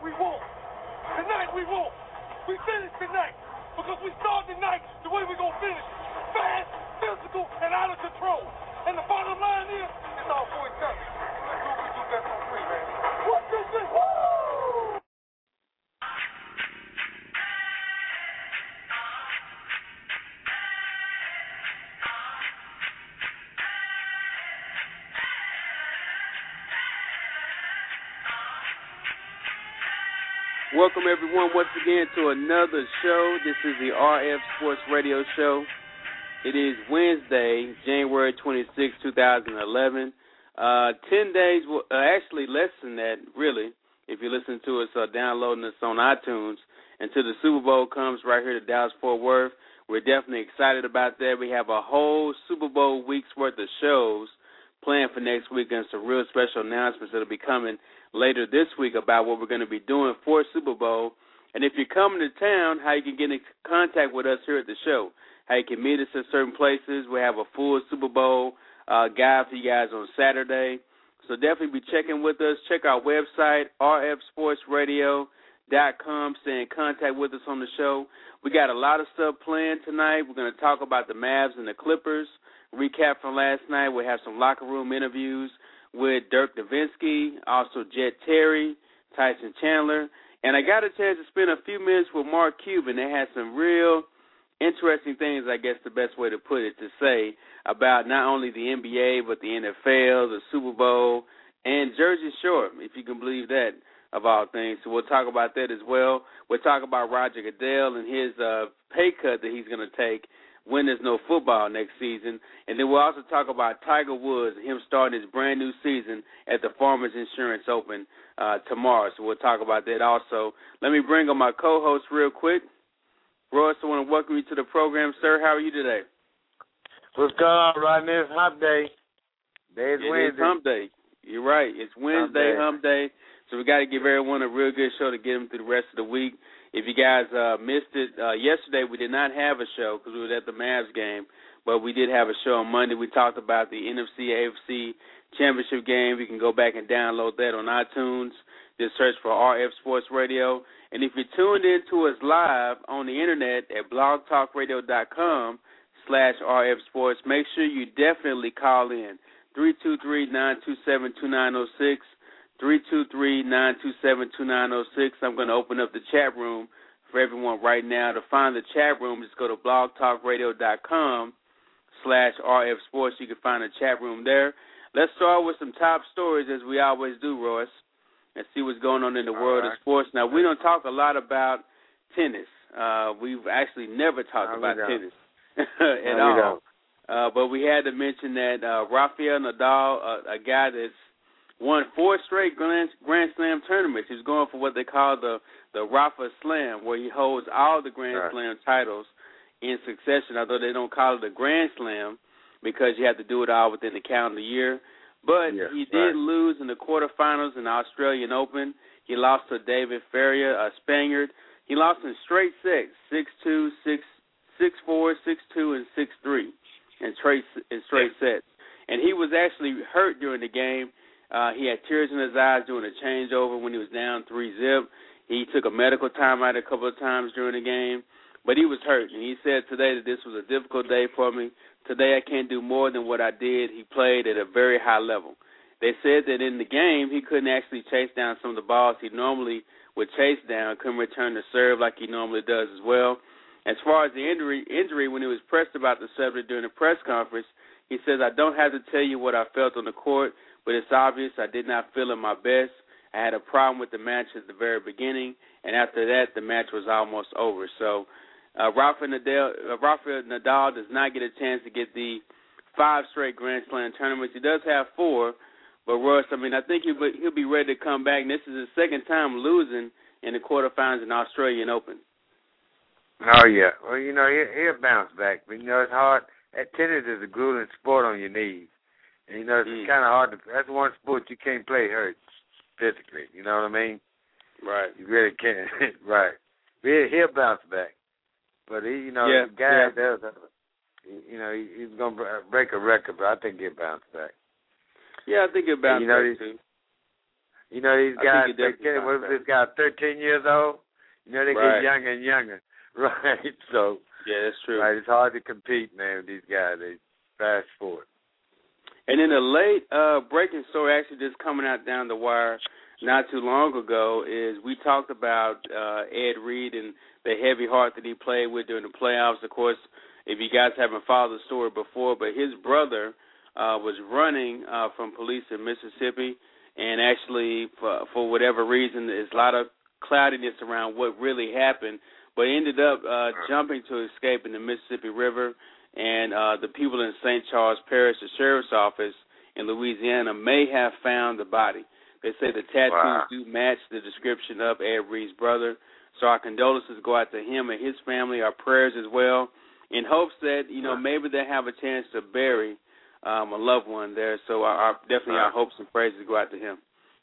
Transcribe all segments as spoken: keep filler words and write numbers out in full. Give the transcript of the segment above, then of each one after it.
we won't. Tonight we won't. We finish tonight because we start tonight the way we're going to finish. Fast, physical, and out of control. And the bottom line is, it's all for each other. So let's do what we do best on three, man. One, two, three, woo! Welcome, everyone, once again to another show. This is the R F Sports Radio Show. It is Wednesday, January twenty-sixth, twenty eleven. Uh, ten days, well, uh, actually less than that, really, if you listen to us or uh, downloading us on iTunes, until the Super Bowl comes right here to Dallas-Fort Worth. We're definitely excited about that. We have a whole Super Bowl week's worth of shows planned for next week and some real special announcements that will be coming later this week about what we're going to be doing for Super Bowl. And if you're coming to town, how you can get in contact with us here at the show, how you can meet us at certain places. We have a full Super Bowl uh, guide for you guys on Saturday. So definitely be checking with us. Check our website, r f sports radio dot com. Stay in contact with us on the show. We got a lot of stuff planned tonight. We're going to talk about the Mavs and the Clippers, recap from last night. We'll have some locker room interviews with Dirk Nowitzki, also Jet Terry, Tyson Chandler. And I got a chance to spend a few minutes with Mark Cuban. They had some real interesting things, I guess the best way to put it, to say about not only the N B A but the N F L, the Super Bowl, and Jersey Shore, if you can believe that, of all things. So we'll talk about that as well. We'll talk about Roger Goodell and his uh, pay cut that he's going to take when there's no football next season. And then we'll also talk about Tiger Woods and him starting his brand new season at the Farmers Insurance Open uh, tomorrow. So we'll talk about that also. Let me bring on my co-host real quick. Royce, I want to welcome you to the program, sir. How are you today? What's going on, Rodney? It's hump day. Today's it Wednesday. It's hump day. You're right. It's Wednesday, hump day. hump day. So we got to give everyone a real good show to get them through the rest of the week. If you guys uh, missed it, uh, yesterday we did not have a show because we were at the Mavs game, but we did have a show on Monday. We talked about the N F C A F C championship game. You can go back and download that on iTunes. Just search for R F Sports Radio. And if you're tuned in to us live on the internet at blogtalkradio.com slash RF Sports, make sure you definitely call in three two three, nine two seven, two nine zero six. three two three, nine two seven, two nine zero six. I'm going to open up the chat room for everyone right now. To find the chat room, just go to blogtalkradio.com slash RF Sports. You can find the chat room there. Let's start with some top stories, as we always do, Royce, and see what's going on in the world right. of sports. Now, we don't talk a lot about tennis. Uh, we've actually never talked no, about tennis at no, all. Uh, but we had to mention that uh, Rafael Nadal, uh, a guy that's won four straight Grand, Grand Slam tournaments. He's going for what they call the, the Rafa Slam, where he holds all the Grand right. Slam titles in succession, although they don't call it a Grand Slam because you have to do it all within the calendar year. But yes, he did right. lose in the quarterfinals in the Australian Open. He lost to David Ferrier, a Spaniard. He lost in straight sets, six two, six four, six two, and six three in straight, in straight sets. And he was actually hurt during the game. Uh, he had tears in his eyes doing a changeover when he was down three zip. He took a medical timeout a couple of times during the game, but he was hurt. And he said today that this was a difficult day for me. Today I can't do more than what I did. He played at a very high level. They said that in the game he couldn't actually chase down some of the balls he normally would chase down, couldn't return the serve like he normally does as well. As far as the injury, injury when he was pressed about the subject during the press conference, he says, I don't have to tell you what I felt on the court, but it's obvious I did not feel at my best. I had a problem with the match at the very beginning, and after that, the match was almost over. So uh, Rafael Nadal, uh, Rafael Nadal does not get a chance to get the five straight Grand Slam tournaments. He does have four, but Royce, I mean, I think he'll be, he'll be ready to come back. And this is his second time losing in the quarterfinals in the Australian Open. Oh, yeah. Well, you know, he'll, he'll bounce back. But, you know, it's hard. That tennis is a grueling sport on your knees. And, you know, it's mm. kind of hard to – that's one sport you can't play hurt physically. You know what I mean? Right. You really can't. Right. He'll, he'll bounce back. But, he, you know, yeah. the guy yeah. does – you know, he, he's going to break a record, but I think he'll bounce back. Yeah, I think he'll bounce you know, back, too. You know, these guys, thirteen, what is this guy, thirteen years old? You know, they right. get younger and younger. Right, so. Yeah, that's true. Right, it's hard to compete, man, with these guys. They fast forward. And then a late uh, breaking story actually just coming out down the wire not too long ago is we talked about uh, Ed Reed and the heavy heart that he played with during the playoffs. Of course, if you guys haven't followed the story before, but his brother uh, was running uh, from police in Mississippi, and actually, for, for whatever reason, there's a lot of cloudiness around what really happened, but ended up uh, jumping to escape in the Mississippi River, and uh, the people in Saint Charles Parish, the sheriff's office in Louisiana, may have found the body. They say the tattoos wow. do match the description of Ed Reed's brother, so our condolences go out to him and his family, our prayers as well, in hopes that, you know, maybe they have a chance to bury um, a loved one there. So our, our, definitely right. our hopes and prayers go out to him.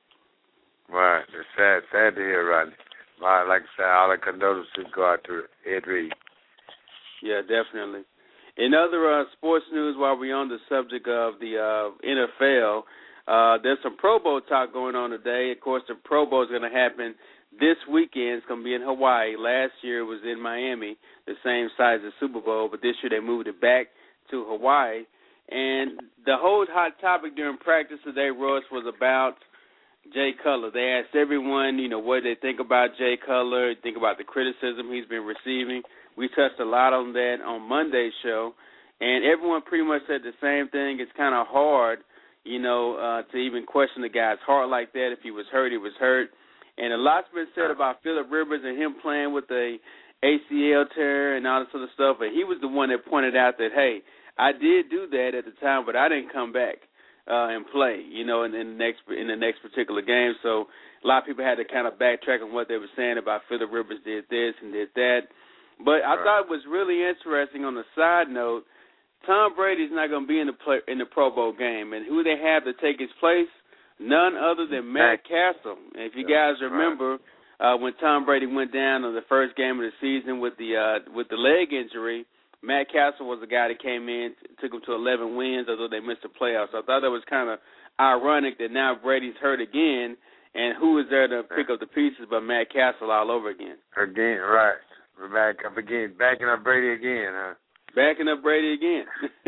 Right. It's sad, sad to hear, Rodney. Like I said, all the condolences go out to Ed Reed. Yeah, definitely. In other uh, sports news, while we're on the subject of the uh, N F L, uh, there's some Pro Bowl talk going on today. Of course, the Pro Bowl is going to happen this weekend. It's going to be in Hawaii. Last year it was in Miami, the same size as Super Bowl, but this year they moved it back to Hawaii. And the whole hot topic during practice today, Royce, was about Jay Cutler. They asked everyone, you know, what they think about Jay Cutler, think about the criticism he's been receiving. We touched a lot on that on Monday's show, and everyone pretty much said the same thing. It's kind of hard, you know, uh, to even question the guy's heart like that. If he was hurt, he was hurt. And a lot's been said about Phillip Rivers and him playing with a A C L tear and all this other stuff, and he was the one that pointed out that, hey, I did do that at the time, but I didn't come back uh, and play, you know, in, in the next in the next particular game. So a lot of people had to kind of backtrack on what they were saying about Phillip Rivers did this and did that. But I right. thought it was really interesting on the side note, Tom Brady's not going to be in the play, in the Pro Bowl game, and who they have to take his place, none other than Matt Castle. And if you guys remember, uh, when Tom Brady went down on the first game of the season with the uh, with the leg injury, Matt Castle was the guy that came in, took them to eleven wins, although they missed the playoffs. So I thought that was kind of ironic that now Brady's hurt again, and who is there to pick up the pieces but Matt Castle all over again? Again, right. We're back up again, backing up Brady again, huh? Backing up Brady again.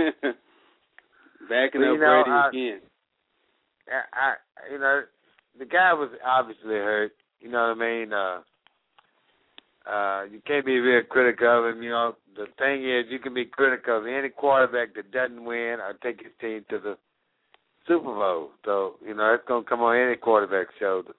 backing well, up know, Brady I, again. I, I, you know, the guy was obviously hurt. You know what I mean? Uh, uh, you can't be real critical of him. You know, the thing is, you can be critical of any quarterback that doesn't win or take his team to the Super Bowl. So, you know, it's going to come on any quarterback's shoulder.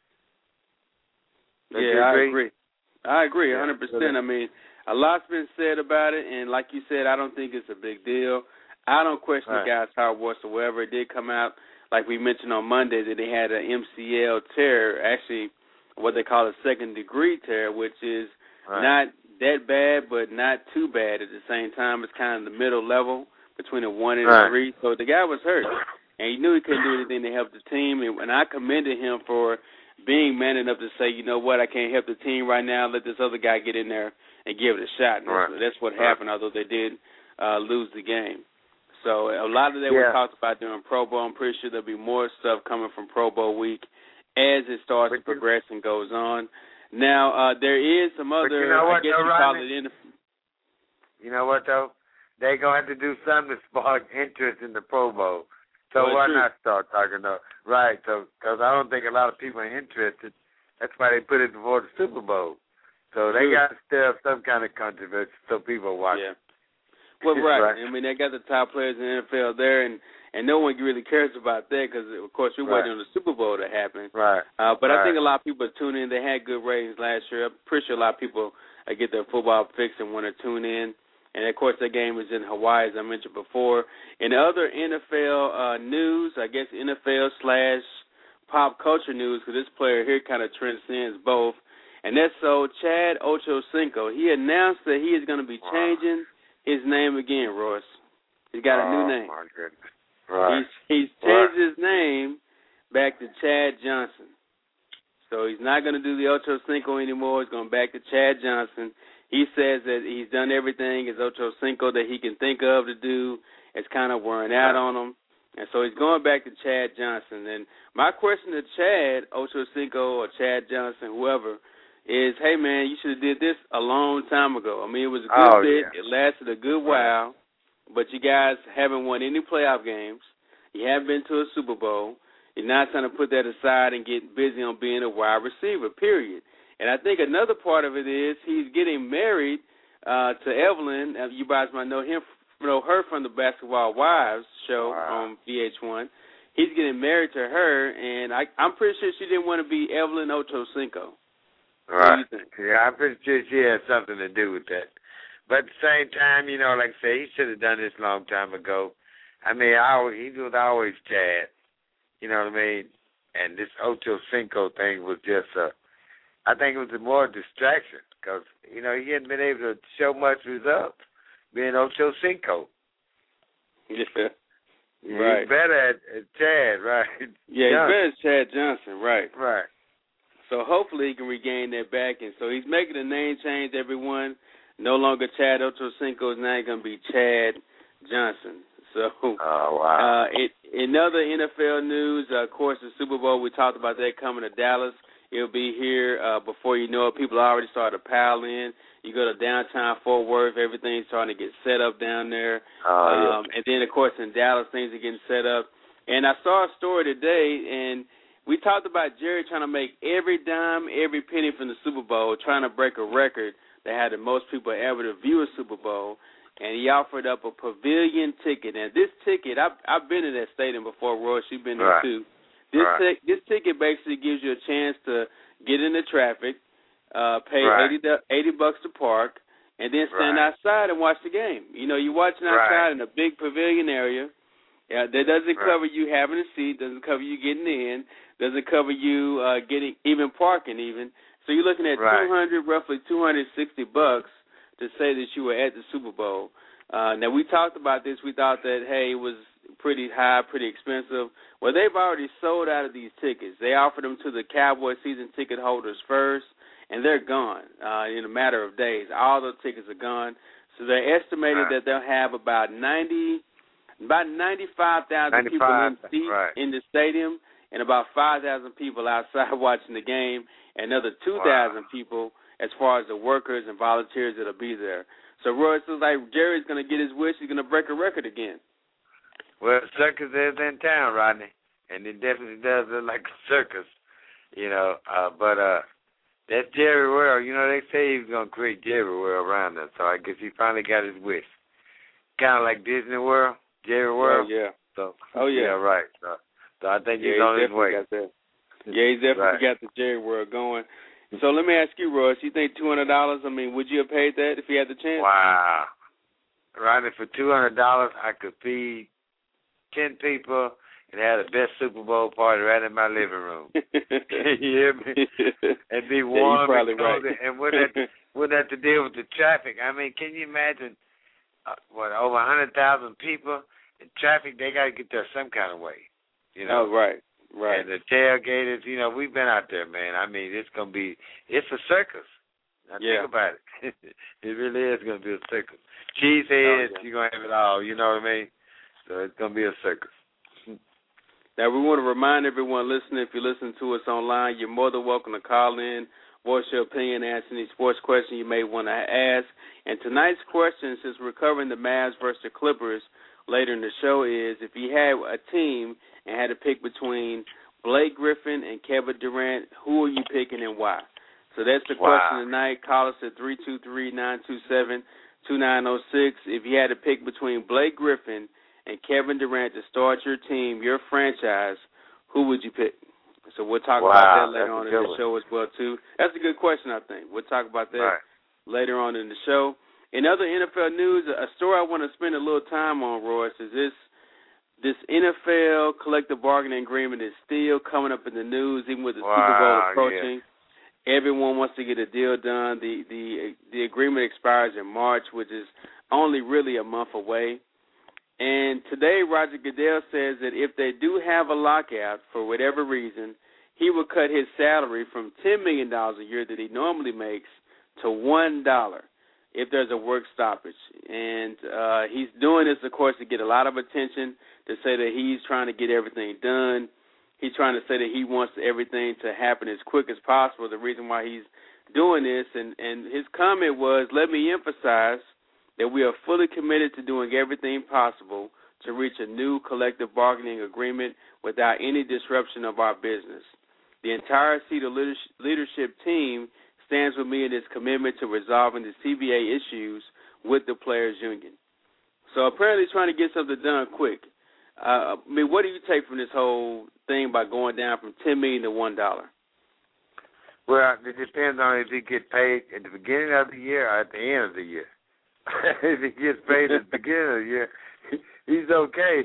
Don't yeah, I agree. I agree, one hundred percent. I mean, a lot's been said about it, and like you said, I don't think it's a big deal. I don't question right. the guy's heart whatsoever. It did come out, like we mentioned on Monday, that they had an M C L tear, actually what they call a second-degree tear, which is right. not that bad but not too bad at the same time. It's kind of the middle level between a one and right. a three. So the guy was hurt, and he knew he couldn't do anything to help the team, and, and I commended him for being man enough to say, you know what, I can't help the team right now. Let this other guy get in there and give it a shot. And right. that's, that's what right. happened, although they did uh, lose the game. So a lot of that yeah. was talked about during Pro Bowl. I'm pretty sure there'll be more stuff coming from Pro Bowl week as it starts but to progress you, and goes on. Now, uh, there is some other, you know what, I guess though, you call it in the... You know what, though? They're going to have to do something to spark interest in the Pro Bowl. So well, why true. not start talking about right? So because I don't think a lot of people are interested. That's why they put it before the Super Bowl. So they got to stir up some kind of controversy so people watch. Yeah. Well, right. right. I mean, they got the top players in the N F L there, and, and no one really cares about that because, of course, we're right. waiting on the Super Bowl to happen. Right. Uh, but right. I think a lot of people tune in. They had good ratings last year. I'm pretty sure a lot of people uh, get their football fix and want to tune in. And, of course, that game was in Hawaii, as I mentioned before. In other N F L uh, news, I guess N F L slash pop culture news, because this player here kind of transcends both, and that's so Chad Ochocinco. He announced that he is going to be changing wow. his name again, Royce. He's got oh, a new name. My goodness. Right. He's, he's changed right. his name back to Chad Johnson. So he's not going to do the Ochocinco anymore. He's going back to Chad Johnson. He says that he's done everything as Ochocinco that he can think of to do. It's kind of wearing out on him. And so he's going back to Chad Johnson. And my question to Chad, Ochocinco or Chad Johnson, whoever, is, hey, man, you should have did this a long time ago. I mean, it was a good oh, bit. Yeah. It lasted a good while. But you guys haven't won any playoff games. You haven't been to a Super Bowl. You're not trying to put that aside and get busy on being a wide receiver, period. And I think another part of it is he's getting married uh, to Evelyn. Uh, you guys might know him, know her from the Basketball Wives show wow. on V H one. He's getting married to her, and I, I'm pretty sure she didn't want to be Evelyn Ochocinco. Right. Yeah, I'm pretty sure she had something to do with that. But at the same time, you know, like I say, he should have done this a long time ago. I mean, I always, he was always Chad. You know what I mean? And this Ochocinco thing was just a, I think it was a more distraction because, you know, he hadn't been able to show much results being Ochocinco. Yeah. He's right. better at, at Chad, right? Yeah, he's better at Chad Johnson, right. Right. So hopefully he can regain that back. And so he's making a name change, everyone. No longer Chad Ochocinco. Is now going to be Chad Johnson. So, oh, wow. uh, it, in other N F L news, uh, of course, the Super Bowl, we talked about that coming to Dallas. It'll be here uh, before you know it. People already started to pile in. You go to downtown Fort Worth, everything's starting to get set up down there. Oh, um, and then, of course, in Dallas, things are getting set up. And I saw a story today, and we talked about Jerry trying to make every dime, every penny from the Super Bowl, trying to break a record that had the most people ever to view a Super Bowl. And he offered up a pavilion ticket. And this ticket, I've, I've been in that stadium before, Roy. She's been there, right. too. This, right. t- this ticket basically gives you a chance to get into traffic, uh, pay right. eighty, eighty bucks to park, and then stand right. outside and watch the game. You know, you're watching outside right. in a big pavilion area. Yeah, that doesn't right. cover you having a seat, doesn't cover you getting in, doesn't cover you uh, getting even parking even. So you're looking at right. two hundred, roughly two hundred sixty bucks to say that you were at the Super Bowl. Uh, now, we talked about this. We thought that, hey, it was pretty high, pretty expensive. Well, they've already sold out of these tickets. They offered them to the Cowboy season ticket holders first, and they're gone uh, in a matter of days. All those tickets are gone. So they're estimating that they'll have about ninety, about ninety-five thousand people in seats right. in the stadium, and about five thousand people outside watching the game, and another two thousand wow. people as far as the workers and volunteers that'll be there. So, Roy, it seems like Jerry's going to get his wish. He's going to break a record again. Well, the circus is in town, Rodney, and it definitely does look like a circus, you know. Uh, but uh, that's Jerry World. You know, they say he was going to create Jerry World around us, so I guess he finally got his wish. Kind of like Disney World, Jerry World. Oh, yeah. So, oh, yeah. Yeah, right. So, so I think yeah, he's on he his way. Got that. Yeah, he's definitely right. got the Jerry World going. So let me ask you, Royce, you think two hundred dollars, I mean, would you have paid that if you had the chance? Wow. Rodney, for two hundred dollars, I could feed ten people and have the best Super Bowl party right in my living room. You hear me? And be warm yeah, and cozy, right. and wouldn't have, to, wouldn't have to deal with the traffic. I mean, can you imagine, uh, what, over one hundred thousand people in traffic? They got to get there some kind of way, you know? Oh, right. Right. And the tailgaters, you know, we've been out there, man. I mean, it's going to be, it's a circus. Now, yeah. think about it. It really is going to be a circus. Cheese heads, oh, yeah. you're going to have it all, you know what I mean? So it's going to be a circus. Now, we want to remind everyone listening, if you're listening to us online, you're more than welcome to call in, voice your opinion, answer any sports question you may want to ask. And tonight's question, since we're covering the Mavs versus the Clippers later in the show, is if you had a team and had to pick between Blake Griffin and Kevin Durant, who are you picking and why? So that's the wow. question tonight. Call us at three two three, nine two seven, two nine zero six. If you had to pick between Blake Griffin and Kevin Durant to start your team, your franchise, who would you pick? So we'll talk wow, about that later on in the one. show as well, too. That's a good question, I think. We'll talk about that right. later on in the show. In other N F L news, a story I want to spend a little time on, Royce, is this this N F L collective bargaining agreement is still coming up in the news, even with the wow, Super Bowl approaching. Yeah. Everyone wants to get a deal done. The, the the agreement expires in March, which is only really a month away. And today, Roger Goodell says that if they do have a lockout for whatever reason, he will cut his salary from ten million dollars a year that he normally makes to one dollar. if there's a work stoppage. And uh, he's doing this, of course, to get a lot of attention, to say that he's trying to get everything done. He's trying to say that he wants everything to happen as quick as possible, the reason why he's doing this. And, and his comment was, let me emphasize that we are fully committed to doing everything possible to reach a new collective bargaining agreement without any disruption of our business. The entire CETA leadership team stands with me in its commitment to resolving the C B A issues with the players' union. So apparently trying to get something done quick. Uh, I mean, what do you take from this whole thing by going down from ten million dollars to one dollar? Well, it depends on if he gets paid at the beginning of the year or at the end of the year. If he gets paid at the beginning of the year, he's okay.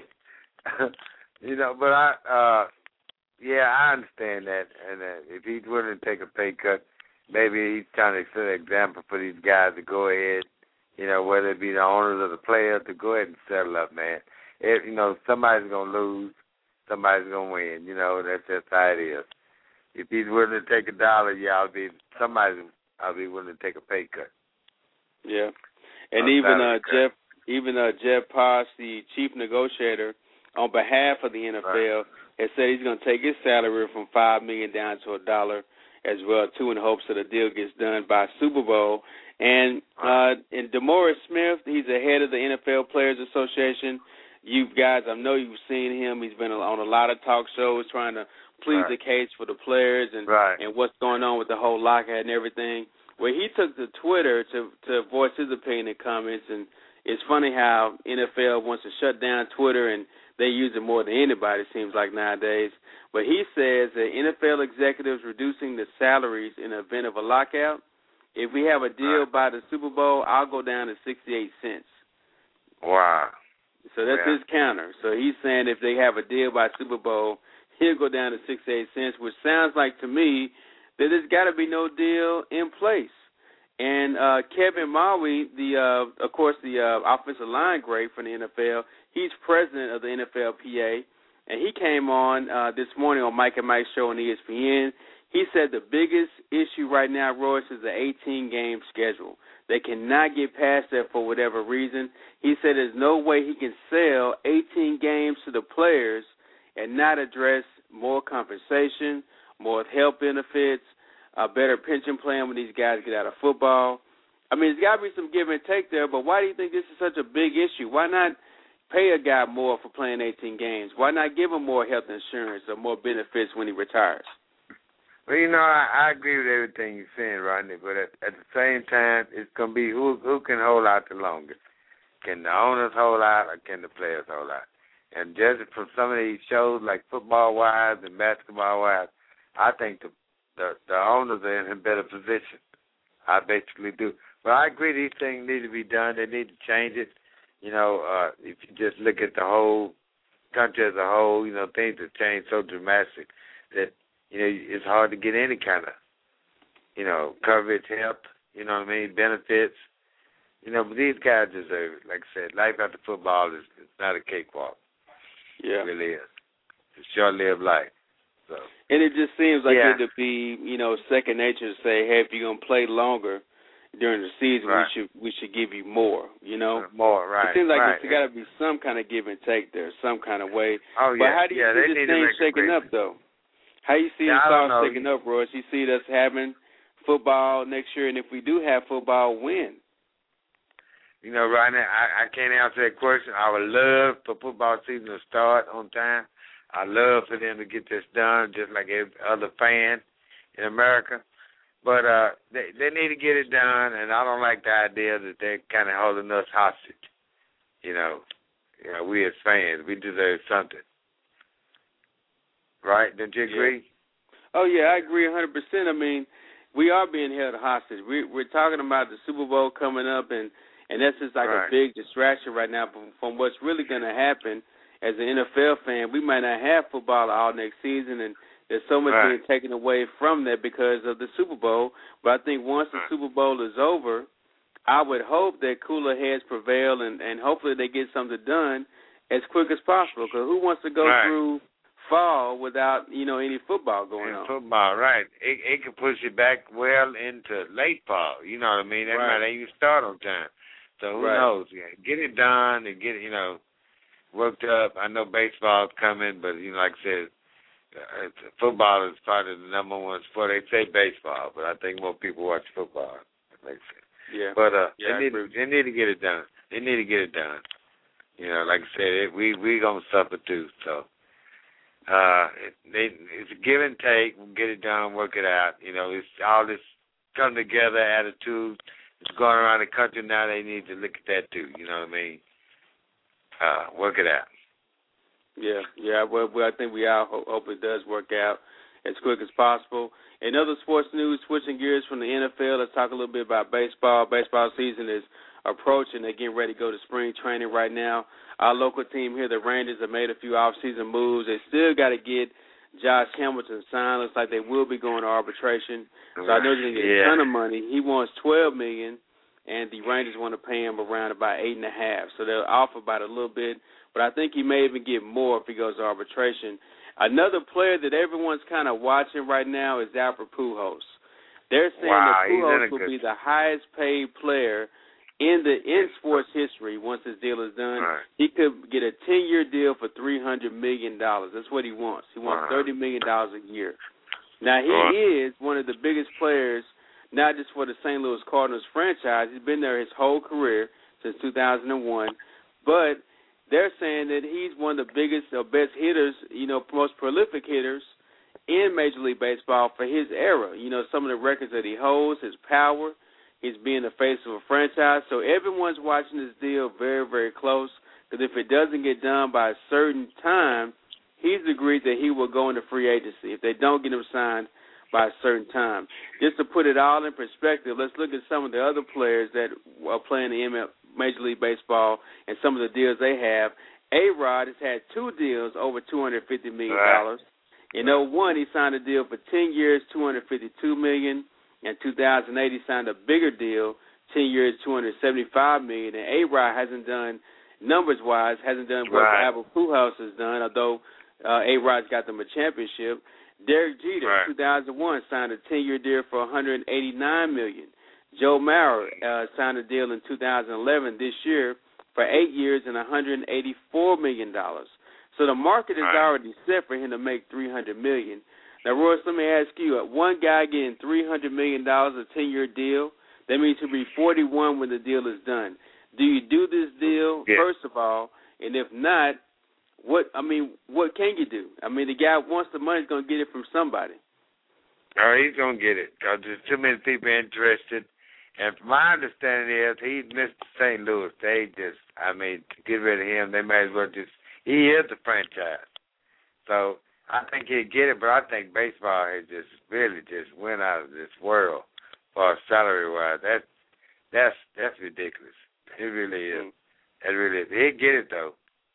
You know, but I, uh, yeah, I understand that. And uh, if he's willing to take a pay cut, maybe he's trying to set an example for these guys to go ahead, you know, whether it be the owners or the players, to go ahead and settle up, man. If, you know, somebody's going to lose, somebody's going to win. You know, that's just how it is. If he's willing to take a dollar, yeah, I'll be, somebody, I'll be willing to take a pay cut. Yeah. And I'll even uh, Jeff, even uh, Jeff Posh, the chief negotiator, on behalf of the N F L, right, has said he's going to take his salary from five million dollars down to a dollar as well, too, in hopes that the deal gets done by Super Bowl. And uh, and DeMaurice Smith, he's the head of the N F L Players Association. You guys, I know you've seen him. He's been on a lot of talk shows trying to plead right. the case for the players and right. and what's going on with the whole lockout and everything. Well, he took to Twitter to to voice his opinion and comments, and it's funny how N F L wants to shut down Twitter, and they use it more than anybody, it seems like, nowadays. But he says that N F L executives reducing the salaries in the event of a lockout, if we have a deal right. by the Super Bowl, I'll go down to sixty-eight cents. Wow. So that's yeah. his counter. So he's saying if they have a deal by Super Bowl, he'll go down to sixty-eight cents, which sounds like to me that there's got to be no deal in place. And uh, Kevin Maui, the uh, of course the uh, offensive line great for the N F L, he's president of the N F L P A, and he came on uh, this morning on Mike and Mike's show on E S P N. He said the biggest issue right now, Royce, is the eighteen-game schedule. They cannot get past that for whatever reason. He said there's no way he can sell eighteen games to the players and not address more compensation, more health benefits, a better pension plan when these guys get out of football. I mean, there's got to be some give and take there, but why do you think this is such a big issue? Why not pay a guy more for playing eighteen games? Why not give him more health insurance or more benefits when he retires? Well, you know, I, I agree with everything you're saying, Rodney, but at, at the same time, it's going to be who who can hold out the longest. Can the owners hold out or can the players hold out? And judging from some of these shows like Football Wives and Basketball Wives, I think the, the, the owners are in a better position. I basically do. But I agree these things need to be done. They need to change it. You know, uh, if you just look at the whole country as a whole, you know, things have changed so dramatically that, you know, it's hard to get any kind of, you know, coverage, help, you know what I mean, benefits. You know, but these guys deserve it. Like I said, life after football is, is not a cakewalk. Yeah. It really is. It's a short-lived life. So. And it just seems like yeah. it would be, you know, second nature to say, hey, if you're going to play longer during the season, right. we should we should give you more, you know? More, right. It seems like right. there's got to be some kind of give and take there, some kind of way. Oh, but yeah. how do you yeah, see this thing shaking up, though? How do you see yeah, this all shaking up, Royce? You see us having football next year, and if we do have football, when? You know, right now, I, I can't answer that question. I would love for football season to start on time. I love for them to get this done, just like every other fan in America. But uh, they they need to get it done, and I don't like the idea that they're kind of holding us hostage. You know, you know, we as fans, we deserve something. Right? Don't you agree? Yeah. Oh, yeah, I agree one hundred percent. I mean, we are being held hostage. We, we're talking about the Super Bowl coming up, and, and that's just like right. a big distraction right now from, from what's really going to happen. As an N F L fan, we might not have football all next season, and there's so much right. being taken away from that because of the Super Bowl. But I think once the right. Super Bowl is over, I would hope that cooler heads prevail, and, and hopefully they get something done as quick as possible. Because who wants to go right. through fall without, you know, any football going on. Football, right. It it can push it back well into late fall. You know what I mean? That right. might ain't even start on time. So who right. knows? Yeah, get it done and get it, you know, worked up. I know baseball's coming, but, you know, like I said, uh, football is probably the number one sport. They say baseball, but I think more people watch football. That makes sense. Yeah. But uh, yeah, they, need, they need to get it done. They need to get it done. You know, like I said, it, we we gonna suffer too. So uh, it, they, it's a give and take. We'll get it done, work it out. You know, it's all this come together attitude. It's going around the country now. They need to look at that too. You know what I mean? Uh, work it out. Yeah, yeah. Well, well I think we all hope, hope it does work out as quick as possible. In other sports news, switching gears from the N F L, let's talk a little bit about baseball. Baseball season is approaching. They're getting ready to go to spring training right now. Our local team here, the Rangers, have made a few off-season moves. They still got to get Josh Hamilton signed. Looks like they will be going to arbitration. So I know they're going to get yeah. a ton of money. He wants twelve million dollars, and the Rangers want to pay him around about eight and a half. So they'll offer about a little bit, but I think he may even get more if he goes to arbitration. Another player that everyone's kind of watching right now is Albert Pujols. They're saying wow, that Pujols will good... be the highest-paid player in the in sports history once his deal is done. Right. He could get a ten-year deal for three hundred million dollars. That's what he wants. He wants wow. thirty million dollars a year. Now, he right. is one of the biggest players, not just for the Saint Louis Cardinals franchise. He's been there his whole career since two thousand one, but they're saying that he's one of the biggest or best hitters, you know, most prolific hitters in Major League Baseball for his era. You know, some of the records that he holds, his power, his being the face of a franchise. So everyone's watching this deal very, very close, because if it doesn't get done by a certain time, he's agreed that he will go into free agency if they don't get him signed by a certain time. Just to put it all in perspective, let's look at some of the other players that are playing the M L B. Major League Baseball and some of the deals they have. A-Rod has had two deals over two hundred fifty million dollars. Right. In oh one, he signed a deal for ten years, two hundred fifty-two million dollars. In two thousand eight, he signed a bigger deal, ten years, two hundred seventy-five million dollars. And A-Rod hasn't done, numbers-wise, hasn't done what right. Albert Pujols has done, although uh, A-Rod's got them a championship. Derek Jeter, right. two thousand one, signed a ten-year deal for one hundred eighty-nine million dollars. Joe Mauer uh, signed a deal in two thousand eleven this year for eight years and one hundred eighty-four million dollars. So the market is right. already set for him to make three hundred million dollars. Now, Royce, let me ask you, uh, one guy getting three hundred million dollars, a ten-year deal, that means he'll be forty-one when the deal is done. Do you do this deal, yeah. first of all, and if not, what, I mean, what can you do? I mean, the guy wants the money, he's going to get it from somebody. Oh, he's going to get it, because there's too many people interested. And from my understanding is he missed Saint Louis. They just, I mean, to get rid of him, they may as well just, he is the franchise. So I think he'll get it, but I think baseball has just really just went out of this world for salary-wise. That, that's that's ridiculous. It really is. It really is. He'll get it, though.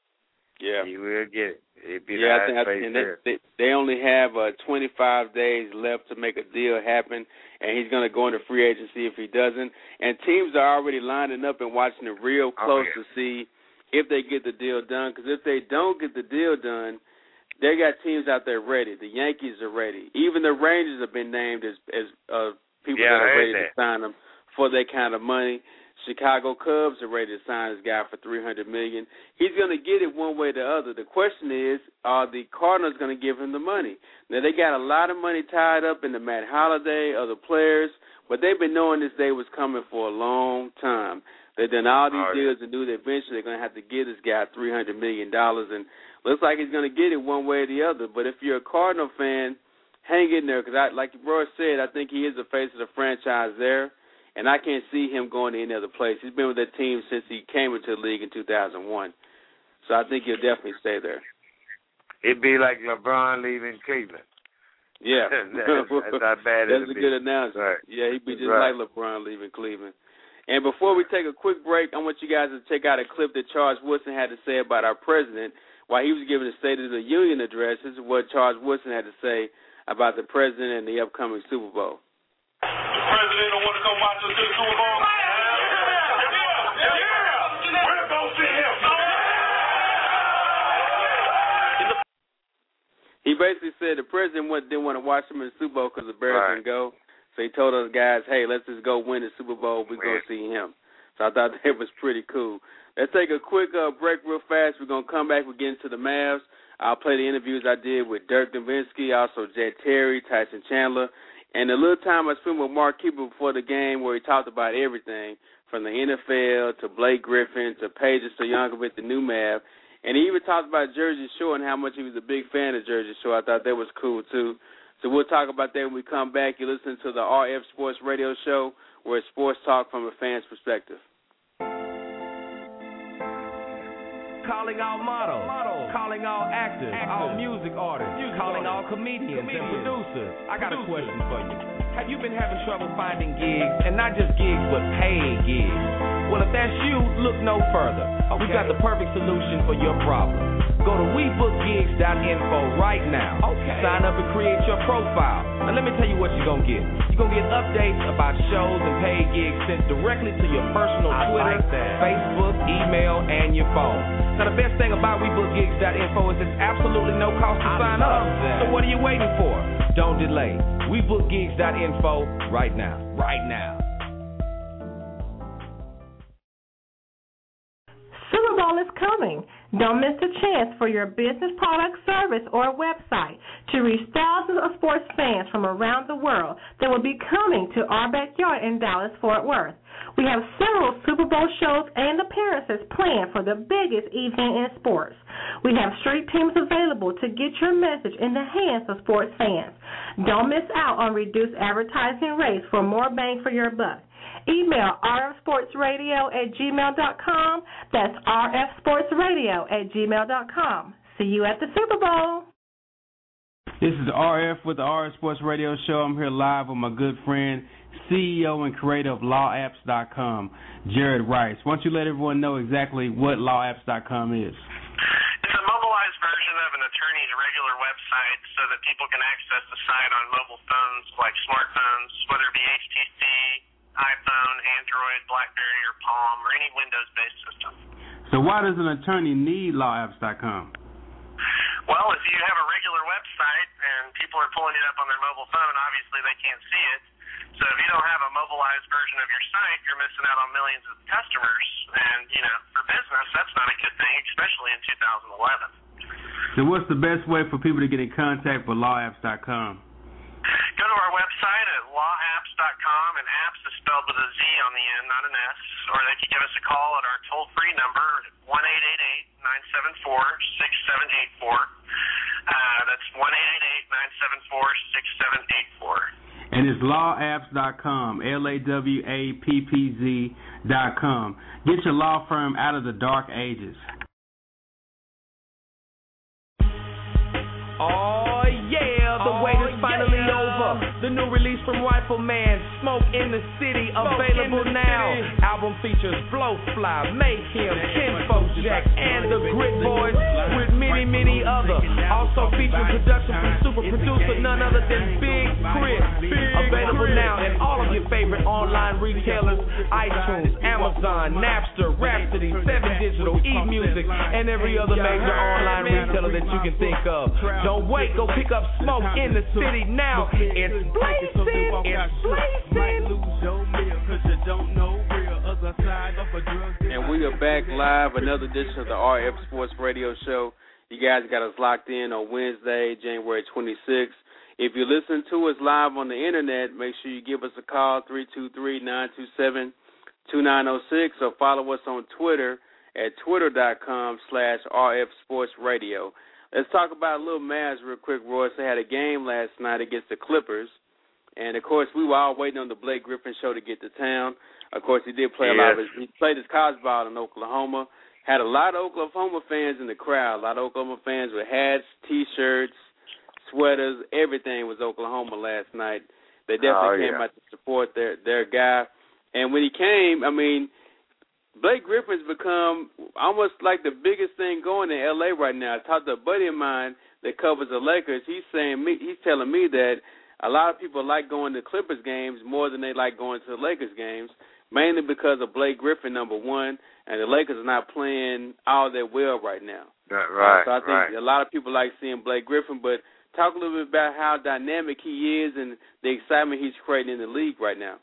Yeah. He will get it. It'd be yeah, the I think, I think they, they only have uh, twenty-five days left to make a deal happen, and he's going to go into free agency if he doesn't. And teams are already lining up and watching it real close oh, yeah. to see if they get the deal done, because if they don't get the deal done, they got teams out there ready. The Yankees are ready. Even the Rangers have been named as, as uh, people yeah, that are ready that. to sign them for that kind of money. Chicago Cubs are ready to sign this guy for three hundred million dollars. He's going to get it one way or the other. The question is, are the Cardinals going to give him the money? Now, they got a lot of money tied up in the Matt Holliday, other players, but they've been knowing this day was coming for a long time. They've done all these oh, deals yeah. and knew that eventually they're going to have to give this guy three hundred million dollars, and looks like he's going to get it one way or the other. But if you're a Cardinal fan, hang in there, because I, like Roy said, I think he is the face of the franchise there. And I can't see him going to any other place. He's been with that team since he came into the league in two thousand one. So I think he'll definitely stay there. It'd be like LeBron leaving Cleveland. Yeah. that's, that's not bad. That's a good announcement. Right. Yeah, he'd be just right. like LeBron leaving Cleveland. And before we take a quick break, I want you guys to check out a clip that Charles Woodson had to say about our president while he was giving the State of the Union address. This is what Charles Woodson had to say about the president and the upcoming Super Bowl. The president don't want to come watch us to the Super Bowl. Yeah, yeah, yeah. We're going to see him. He basically said the president didn't want to watch him in the Super Bowl because the Bears right. didn't go. So he told us guys, hey, let's just go win the Super Bowl. We're going to see him. So I thought that was pretty cool. Let's take a quick uh, break real fast. We're going to come back. We're getting to the Mavs. I'll play the interviews I did with Dirk Nowitzki, also Jet Terry, Tyson Chandler, and the little time I spent with Mark Cuban before the game where he talked about everything from the N F L to Blake Griffin to Paige Stoyankovich, the new Mav. And he even talked about Jersey Shore and how much he was a big fan of Jersey Shore. I thought that was cool, too. So we'll talk about that when we come back. You listen to the R F Sports Radio Show, where it's sports talk from a fan's perspective. Calling all models, models. Calling all actors, actors. all music artists, music calling artists. all comedians, comedians and producers. I got producers. a question for you. Have you been having trouble finding gigs, and not just gigs, but paid gigs? Well, if that's you, look no further. Okay. We got the perfect solution for your problem. Go to we book gigs dot info right now. Okay. Sign up and create your profile. Now, let me tell you what you're going to get. You're going to get updates about shows and paid gigs sent directly to your personal I Twitter, like Facebook, email, and your phone. Now, the best thing about we book gigs dot info is there's absolutely no cost to I sign up. That. So what are you waiting for? Don't delay. we book gigs dot info right now. Right now. Super Bowl is coming. Don't miss the chance for your business, product, service, or website to reach thousands of sports fans from around the world that will be coming to our backyard in Dallas-Fort Worth. We have several Super Bowl shows and appearances planned for the biggest event in sports. We have street teams available to get your message in the hands of sports fans. Don't miss out on reduced advertising rates for more bang for your buck. Email r f sports radio at gmail dot com. That's r f sports radio at gmail dot com. See you at the Super Bowl. This is R F with the R F Sports Radio Show. I'm here live with my good friend, C E O and creator of law apps dot com, Jared Rice. Why don't you let everyone know exactly what law apps dot com is? It's a mobilized version of an attorney's regular website so that people can access the site on mobile phones like smartphones, whether it be H T C, iPhone, Android, BlackBerry, or Palm, or any Windows-based system. So why does an attorney need law apps dot com? Well, if you have a regular website and people are pulling it up on their mobile phone, obviously they can't see it. So if you don't have a mobilized version of your site, you're missing out on millions of customers. And, you know, for business, that's not a good thing, especially in two thousand eleven. So what's the best way for people to get in contact with law apps dot com? Go to our website at law apps dot com, and apps is spelled with a Z on the end, not an S. Or they can give us a call at our toll-free number, one eight eight eight, nine seven four, six seven eight four. Uh, that's one eight eight eight, nine seven four, six seven eight four. And it's law apps dot com, L A W A P P Z dot com. Get your law firm out of the dark ages. Oh, yeah, the oh, wait is finally yeah. over. The new release from Rifleman, Smoke in the City, Smoke available the now. City. Album features Blowfly, Mayhem, Kinfolk Jack, and the Grit Boys with many, many other. Also featuring production from super producer none other than Big Crit. Available now in all of your favorite online retailers, iTunes, Amazon, Napster, Rhapsody, Seven Digital, eMusic, and every other major online retailer that you can think of. Don't wait, go pick up Smoke in the City now. It's blazing, it's blazing. And we are back live, another edition of the R F Sports Radio Show. You guys got us locked in on Wednesday, January twenty-sixth. If you listen to us live on the internet, make sure you give us a call, three two three, nine two seven, two nine zero six, or follow us on Twitter at twitter.com slash RF Sports Radio. Let's talk about a little Mavs real quick, Royce. They had a game last night against the Clippers. And, of course, we were all waiting on the Blake Griffin show to get to town. Of course, he did play yes. a lot of his – he played his college ball in Oklahoma. Had a lot of Oklahoma fans in the crowd. A lot of Oklahoma fans with hats, T-shirts, sweaters. Everything was Oklahoma last night. They definitely oh, yeah. came out to support their, their guy. And when he came, I mean – Blake Griffin's become almost like the biggest thing going in L A right now. I talked to a buddy of mine that covers the Lakers. He's saying me, he's telling me that a lot of people like going to Clippers games more than they like going to the Lakers games, mainly because of Blake Griffin, number one, and the Lakers are not playing all that well right now. Right, uh, so I think right. a lot of people like seeing Blake Griffin, but talk a little bit about how dynamic he is and the excitement he's creating in the league right now.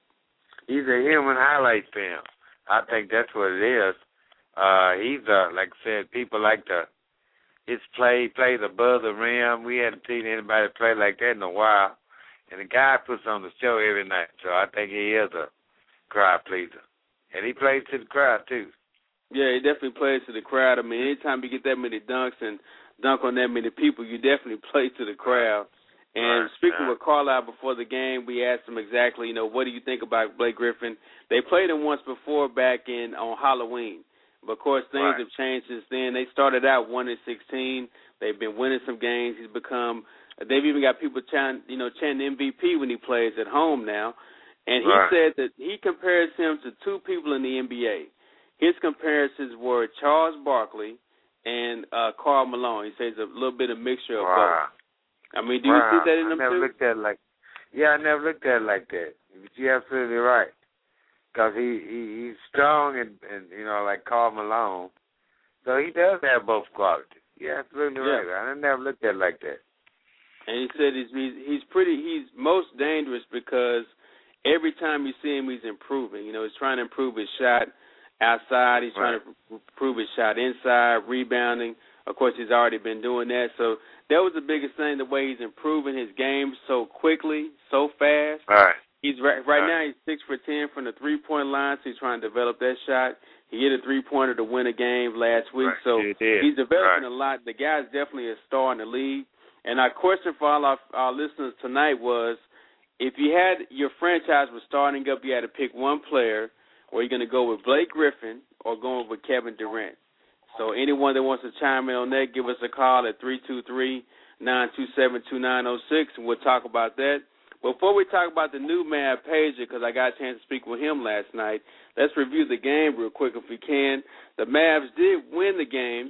He's a human highlight film. I think that's what it is. Uh, he's, uh, like I said, people like to, his play, he plays above the rim. We hadn't seen anybody play like that in a while. And the guy puts on the show every night, so I think he is a crowd pleaser. And he plays to the crowd, too. Yeah, he definitely plays to the crowd. I mean, anytime you get that many dunks and dunk on that many people, you definitely play to the crowd. And right, speaking right. with Carlisle before the game, we asked him exactly, you know, what do you think about Blake Griffin? They played him once before back in on Halloween. But, of course, things right. have changed since then. They started out one and sixteen. They've been winning some games. He's become – they've even got people chanting, you know, chanting M V P when he plays at home now. And he right. said that he compares him to two people in the N B A. His comparisons were Charles Barkley and uh, Karl Malone. He says a little bit of mixture of wow. both. I mean, do wow. you see that in I them never too? looked at it like, yeah, I never looked at it like that. But you're absolutely right. Because he, he, he's strong and, and, you know, like Karl Malone. So he does have both qualities. You're absolutely yeah. right. I never looked at it like that. And he said he's, he's he's pretty he's most dangerous because every time you see him, he's improving. You know, he's trying to improve his shot outside. He's right. trying to improve his shot inside, rebounding. Of course, he's already been doing that. So that was the biggest thing, the way he's improving his game so quickly, so fast. Right. He's right, right, right. now he's six for ten from the three-point line, so he's trying to develop that shot. He hit a three-pointer to win a game last week, right. so he he's developing right. a lot. The guy's definitely a star in the league. And our question for all our, our listeners tonight was, if you had your franchise was starting up, you had to pick one player, or you're going to go with Blake Griffin or going with Kevin Durant. So anyone that wants to chime in on that, give us a call at three two three, nine two seven, two nine zero six, and we'll talk about that. Before we talk about the new Mav Pager, because I got a chance to speak with him last night, let's review the game real quick if we can. The Mavs did win the game,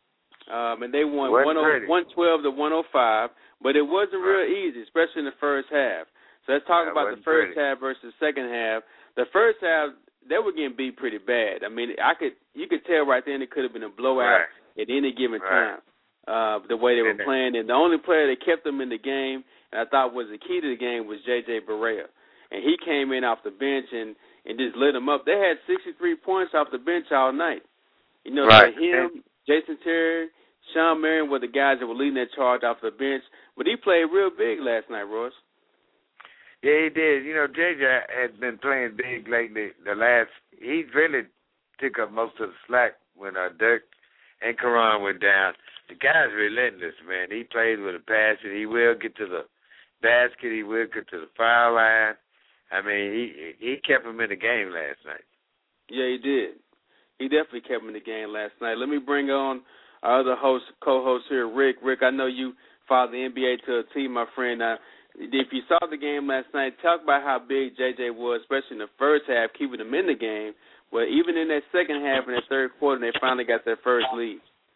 um, and they won one twelve to one oh five, but it wasn't real easy, especially in the first half. So let's talk that about the first pretty. half versus the second half. The first half, they were getting beat pretty bad. I mean, I could you could tell right then it could have been a blowout right. at any given right. time, uh, the way they were and playing. And the only player that kept them in the game, and I thought was the key to the game, was J J Barea. And he came in off the bench and, and just lit them up. They had sixty-three points off the bench all night. You know, right. so him, Jason Terry, Sean Marion were the guys that were leading that charge off the bench. But he played real big last night, Royce. Yeah, he did. You know, J J has been playing big lately. The last, he really took up most of the slack when uh, Dirk and Karan went down. The guy's relentless, man. He plays with a passion. He will get to the basket. He will get to the foul line. I mean, he he kept him in the game last night. Yeah, he did. He definitely kept him in the game last night. Let me bring on our other host, co-host here, Rick. Rick, I know you followed the N B A to a T, my friend. Now, if you saw the game last night, talk about how big J J was, especially in the first half, keeping them in the game. But even in that second half and that third quarter, they finally got their first lead.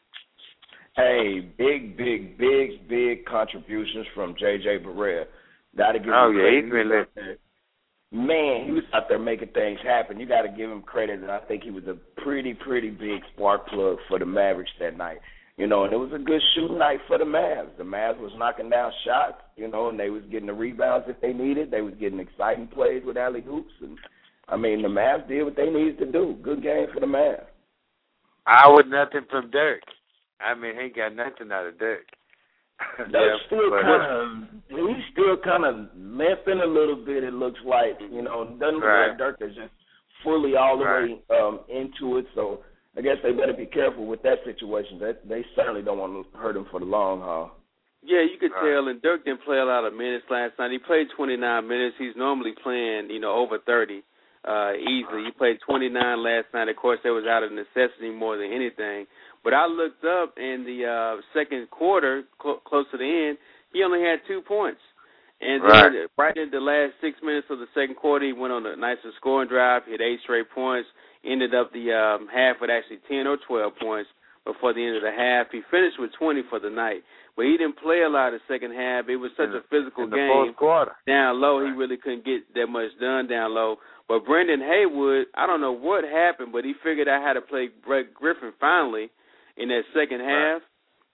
Hey, big, big, big, big contributions from J J Barea. Got to give oh, him yeah, credit. he's been listening. Man, he was out there making things happen. You got to give him credit, and I think he was a pretty, pretty big spark plug for the Mavericks that night. You know, and it was a good shooting night for the Mavs. The Mavs was knocking down shots, you know, and they was getting the rebounds that they needed. They was getting exciting plays with alley-oops. And, I mean, the Mavs did what they needed to do. Good game for the Mavs. I would nothing from Dirk. I mean, he got nothing out of Dirk. Dirk's yeah, still kind of, he's still kind of limping a little bit, it looks like. You know, doesn't look right. like Dirk is just fully all the right. way um, into it. So I guess they better be careful with that situation. They, they certainly don't want to hurt him for the long haul. Yeah, you could right. tell, and Dirk didn't play a lot of minutes last night. He played twenty-nine minutes. He's normally playing, you know, over thirty uh, easily. He played twenty-nine last night. Of course, that was out of necessity more than anything. But I looked up in the uh, second quarter, cl- close to the end, he only had two points. And right. then right in the last six minutes of the second quarter, he went on a nice scoring drive, hit eight straight points, ended up the um, half with actually ten or twelve points before the end of the half. He finished with twenty for the night. But he didn't play a lot of the second half. It was such in, a physical in the game. Fourth quarter. Down low, right. he really couldn't get that much done down low. But Brendan Haywood, I don't know what happened, but he figured out how to play Blake Griffin finally in that second half.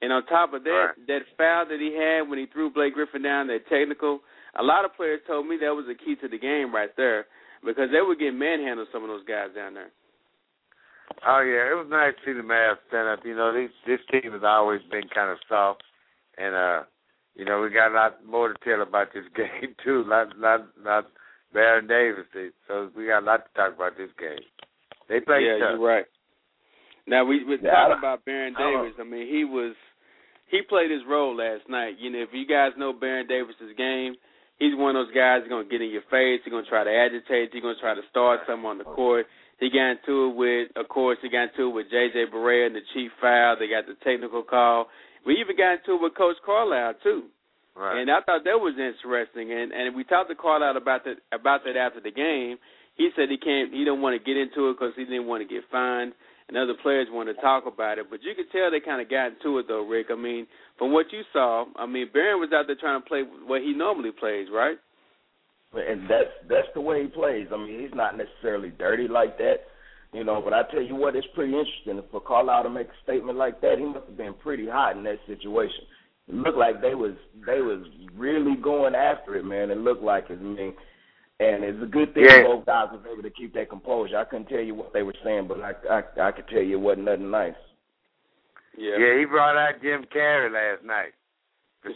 And on top of that, right. that foul that he had when he threw Blake Griffin down, that technical, a lot of players told me that was the key to the game right there because they would get manhandled, some of those guys down there. Oh, yeah, it was nice to see the Mavs stand up. You know, this, this team has always been kind of soft, and, uh, you know, we got a lot more to tell about this game, too. Not, not, not Baron Davis. So we got a lot to talk about this game. They played Yeah, tough. you're right. Now, we, we're Yeah, talking about Baron Davis. I mean, he was he played his role last night. You know, if you guys know Baron Davis's game, he's one of those guys who's going to get in your face. He's going to try to agitate. He's going to try to start something on the court. He got into it with, of course, he got into it with J J Barea and the cheap foul. They got the technical call. We even got into it with Coach Carlisle, too. Right. And I thought that was interesting. And and we talked to Carlisle about that, about that after the game. He said he can't, he don't want to get into it because he didn't want to get fined. And other players want to talk about it. But you could tell they kind of got into it, though, Rick. I mean, from what you saw, I mean, Baron was out there trying to play what he normally plays, right? And that's that's the way he plays. I mean, he's not necessarily dirty like that, you know. But I tell you what, it's pretty interesting. For Carlisle to make a statement like that, he must have been pretty hot in that situation. It looked like they was they was really going after it, man. It looked like it. I mean, and it's a good thing yeah. both guys was able to keep that composure. I couldn't tell you what they were saying, but I I, I could tell you it wasn't nothing nice. Yeah. Yeah, he brought out Jim Carrey last night. he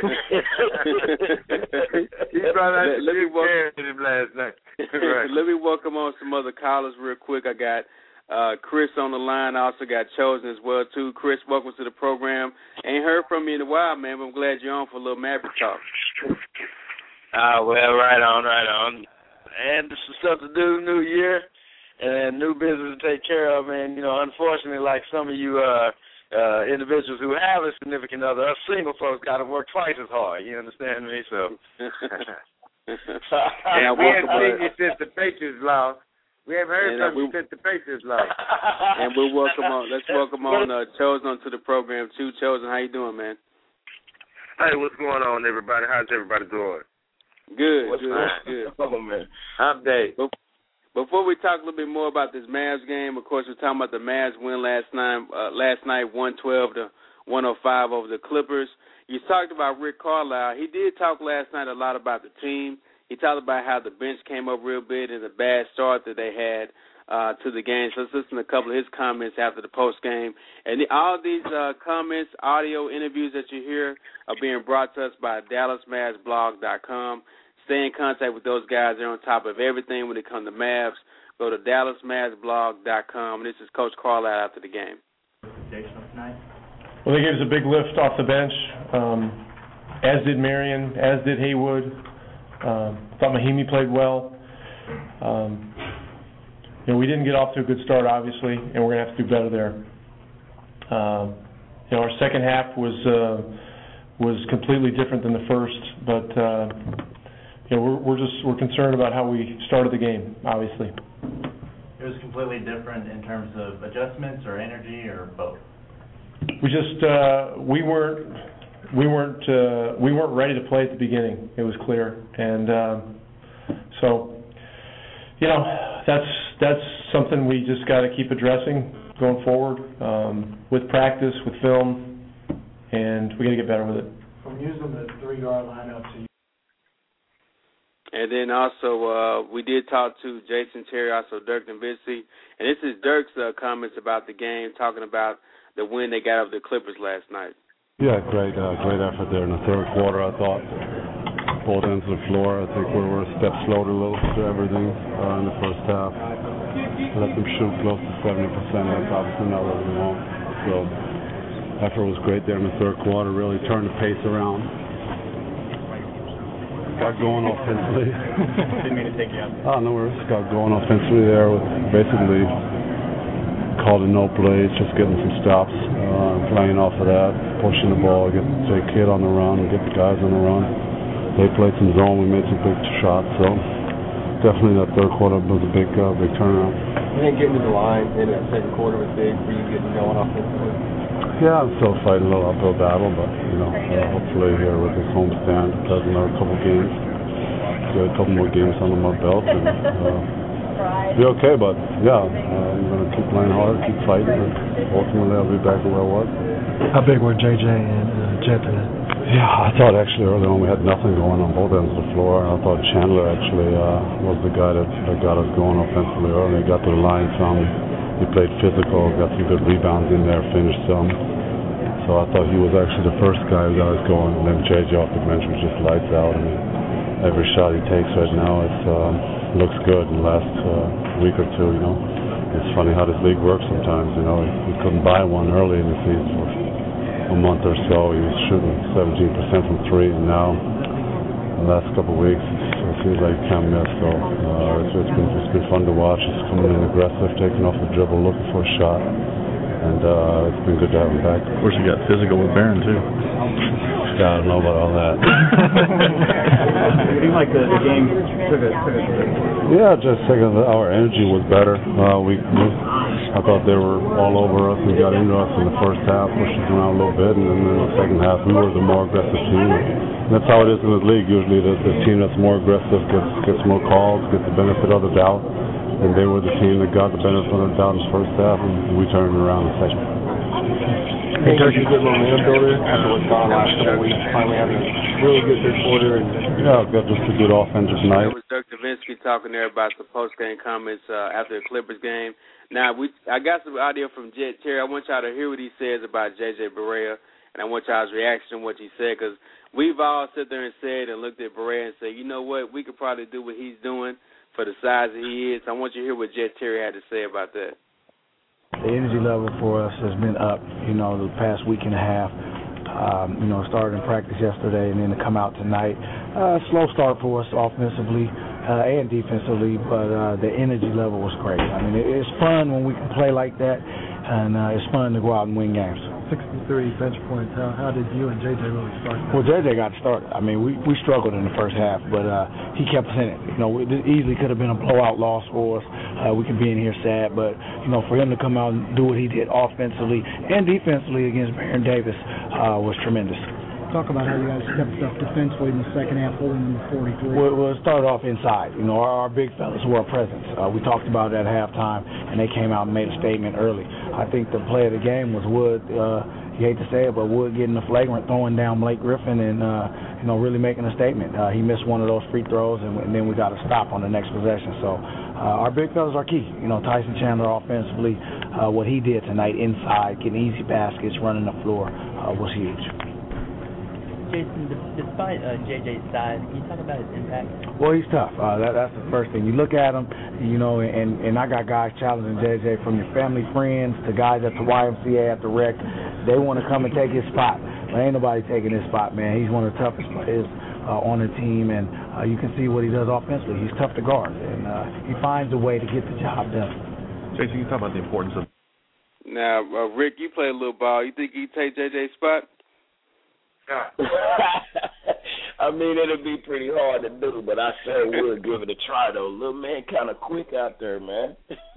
brought out let, let Jim me welcome, Carrey to him last night. Right. Let me welcome on some other callers real quick. I got uh, Chris on the line. I also got Chosen as well, too. Chris, welcome to the program. Ain't heard from you in a while, man, but I'm glad you're on for a little Maverick talk. Ah, uh, well, right on, right on. And this is stuff to do, new year, and new business to take care of. And, you know, unfortunately, like some of you uh, uh, individuals who have a significant other, us single folks got to work twice as hard. You understand me? So, yeah, we haven't seen you since the Patriots lost. We haven't heard and, from uh, you since the Patriots lost. And we'll welcome on. Let's welcome on uh, Chosen onto the program too. Chosen, how you doing, man? Hey, what's going on, everybody? How's everybody doing? Good, What's good, fine? good. Oh, man. I'm Dave. Before we talk a little bit more about this Mavs game, of course, we're talking about the Mavs win last night, uh, last night one twelve to one oh five over the Clippers. You talked about Rick Carlisle. He did talk last night a lot about the team. He talked about how the bench came up real big and the bad start that they had uh, to the game. So let's listen to a couple of his comments after the post game. And the, all these uh, comments, audio interviews that you hear are being brought to us by Dallas Mavs Blog dot com. Stay in contact with those guys. They're on top of everything when it comes to Mavs. Go to Dallas Mavs Blog dot com. This is Coach Carlisle after the game. Well, they gave us a big lift off the bench, um, as did Marion, as did Haywood. Um, thought Mahimi played well. Um, you know, we didn't get off to a good start, obviously, and we're going to have to do better there. Um, you know, our second half was uh, was completely different than the first, but uh, you know, we're, we're just we're concerned about how we started the game, obviously. It was completely different in terms of adjustments or energy or both. We just uh, we weren't we weren't uh, we weren't ready to play at the beginning. It was clear, and uh, so you know that's that's something we just got to keep addressing going forward um, with practice, with film, and we got to get better with it. From using the three-yard lineup to And then also uh, we did talk to Jason Terry, also Dirk Nowitzki, and this is Dirk's uh, comments about the game, talking about the win they got over the Clippers last night. Yeah, great, uh, great effort there in the third quarter. I thought both ends of the floor. I think we were a step slow to little to everything uh, in the first half. Let them shoot close to seventy percent. That's obviously not what we want. So effort was great there in the third quarter. Really turned the pace around. Got going offensively. Didn't mean to take you out. Oh, no worries. Got going offensively there with basically called a no plays, just getting some stops, uh, playing off of that, pushing the ball, get Jay Kidd on the run, get the guys on the run. They played some zone. We made some big shots. So definitely that third quarter was a big, uh, big turnaround. You didn't get into the line in that second quarter was big for you getting going offensively. Yeah, I'm still fighting a little uphill battle, but you know, uh, hopefully here with this homestand, does another couple games, get a couple more games under my belt, and uh, be okay. But yeah, uh, I'm gonna keep playing hard, keep fighting, and ultimately I'll be back to where I was. How big were J J and uh, Jet today? Yeah, I thought actually early on we had nothing going on both ends of the floor. I thought Chandler actually uh, was the guy that, that got us going offensively early. He got to the line some. He played physical, got some good rebounds in there, finished some. So I thought he was actually the first guy who got us going. And then J J off the bench was just lights out. I mean, every shot he takes right now it um, looks good in the last uh, week or two, you know. It's funny how this league works sometimes, you know. He couldn't buy one early in the season for a month or so. He was shooting seventeen percent from three, and now the last couple of weeks it seems like he can't miss. So uh, it's, it's been it's been fun to watch. He's coming in aggressive, taking off the dribble, looking for a shot, and uh, it's been good to have him back. Of course, he got physical with Barron too. Yeah, I don't know about all that. It seemed like the, the game took a, took a Yeah, just thinking that our energy was better. Uh, we, we, I thought they were all over us and got into us in the first half, pushing us around a little bit, and then in the second half we were the more aggressive team. And that's how it is in the league. Usually the, the team that's more aggressive gets gets more calls, gets the benefit of the doubt, and they were the team that got the benefit of the doubt in the first half, and we turned it around in the second. Hey, Turkey, good momentum builder after what's gone last couple of weeks. Finally having a really good third quarter. And yeah, got just a good offensive night. That was Dirk Nowitzki talking there about the post-game comments uh, after the Clippers game. Now, we I got some audio from Jet Terry. I want y'all to hear what he says about J J Barea, and I want y'all's reaction to what he said, because we've all sit there and said and looked at Barea and said, you know what, we could probably do what he's doing for the size that he is. I want you to hear what Jet Terry had to say about that. The energy level for us has been up, you know, the past week and a half. Um, you know, started in practice yesterday and then to come out tonight. Uh, slow start for us offensively uh, and defensively, but uh, the energy level was great. I mean, it, it's fun when we can play like that, and uh, it's fun to go out and win games. sixty-three bench points. How, how did you and J J really start? Well, J J got started. I mean, we, we struggled in the first half, but uh, he kept us in it. You know, it easily could have been a blowout loss for us. Uh, we could be in here sad, but, you know, for him to come out and do what he did offensively and defensively against Baron Davis uh, was tremendous. Talk about how you guys stepped up defensively in the second half, holding them to forty-three. Well, well, it started off inside. You know, our, our big fellas were a presence. Uh, we talked about it at halftime, and they came out and made a statement early. I think the play of the game was Wood. Uh, you hate to say it, but Wood getting the flagrant, throwing down Blake Griffin, and uh, you know, really making a statement. Uh, he missed one of those free throws, and, and then we got to stop on the next possession. So uh, our big fellas are key. You know, Tyson Chandler offensively, uh, what he did tonight inside, getting easy baskets, running the floor, uh, was huge. Jason, despite uh, J J's size, can you talk about his impact? Well, he's tough. Uh, that, that's the first thing. You look at him, you know, and, and I got guys challenging J J, from your family friends to guys at the Y M C A at the rec. They want to come and take his spot. But ain't nobody taking his spot, man. He's one of the toughest players uh, on the team, and uh, you can see what he does offensively. He's tough to guard, and uh, he finds a way to get the job done. Jason, you talk about the importance of. Now, uh, Rick, you play a little ball. You think he'd take J J's spot? I mean, it'll be pretty hard to do, but I sure would give it a try, though. Little man kind of quick out there, man.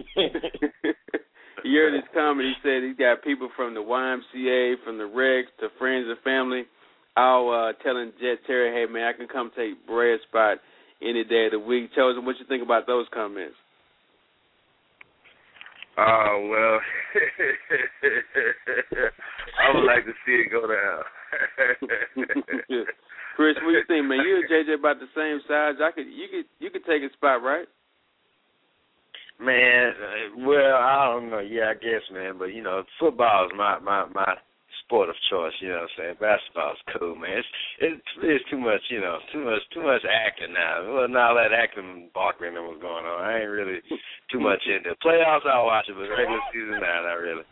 You heard his comment. He said he's got people from the Y M C A, from the Rex, to friends and family, all uh, telling Jet Terry, hey, man, I can come take Barea's spot any day of the week. Chosen, what you think about those comments? Oh, uh, well, I would like to see it go down. Chris, what do you think, man? You and J J about the same size. I could, you could, you could take a spot, right? Man, well, I don't know. Yeah, I guess, man. But you know, football is my my my sport of choice. You know what I'm saying? Basketball's cool, man. It's it's, it's too much, you know, too much too much acting now. Well, now that acting Barkley and was going on, I ain't really too much into it. Playoffs. I'll watch it, but regular season, nah, not really.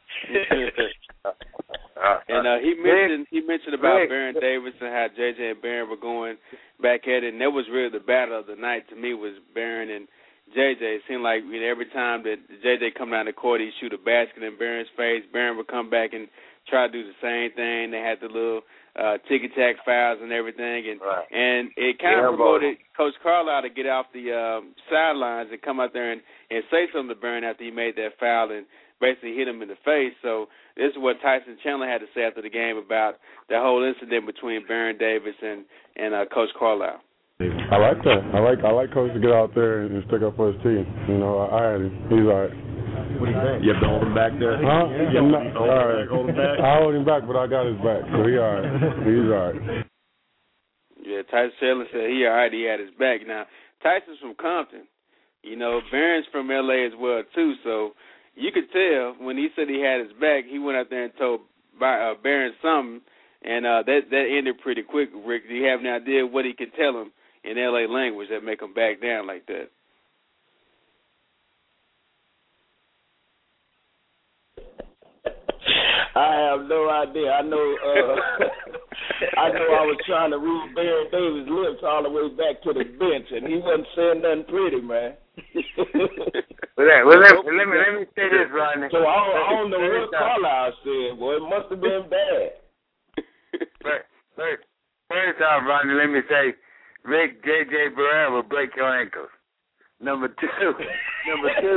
And uh, he mentioned he mentioned about Baron Davis and how J J and Baron were going back at it, and that was really the battle of the night to me, was Baron and J J. It seemed like, you know, every time that J J come down the court, he'd shoot a basket in Baron's face. Baron would come back and try to do the same thing. They had the little uh, ticky-tack fouls and everything, and right. and it kind of yeah, promoted boy. Coach Carlisle to get off the um, sidelines and come out there and, and say something to Baron after he made that foul and basically hit him in the face. So this is what Tyson Chandler had to say after the game about the whole incident between Baron Davis and and uh, Coach Carlisle. I like that. I like I like Coach to get out there and stick up for his team. You know, I had him. He's all right. What do you think? You have to hold him back there? Huh? You I'm have not, to hold, all him right. back, hold him back? I hold him back, but I got his back, so he all right. He's all right. Yeah, Tyson Chandler said he all right, he had his back. Now, Tyson's from Compton. You know, Barron's from L A as well, too, so you could tell when he said he had his back, he went out there and told uh, Barron something, and uh, that, that ended pretty quick, Rick. Do you have any idea what he could tell him in L A language that make him back down like that? I have no idea. I know uh, I know I was trying to read Baron Davis' lips all the way back to the bench, and he wasn't saying nothing pretty, man. well, that, well let, let me let me say this, Rodney. So I don't, I don't know what Carlisle said. Boy, it must have been bad. First, first, first off, Rodney, let me say, Rick, J J Barrera will break your ankles. Number two, number two.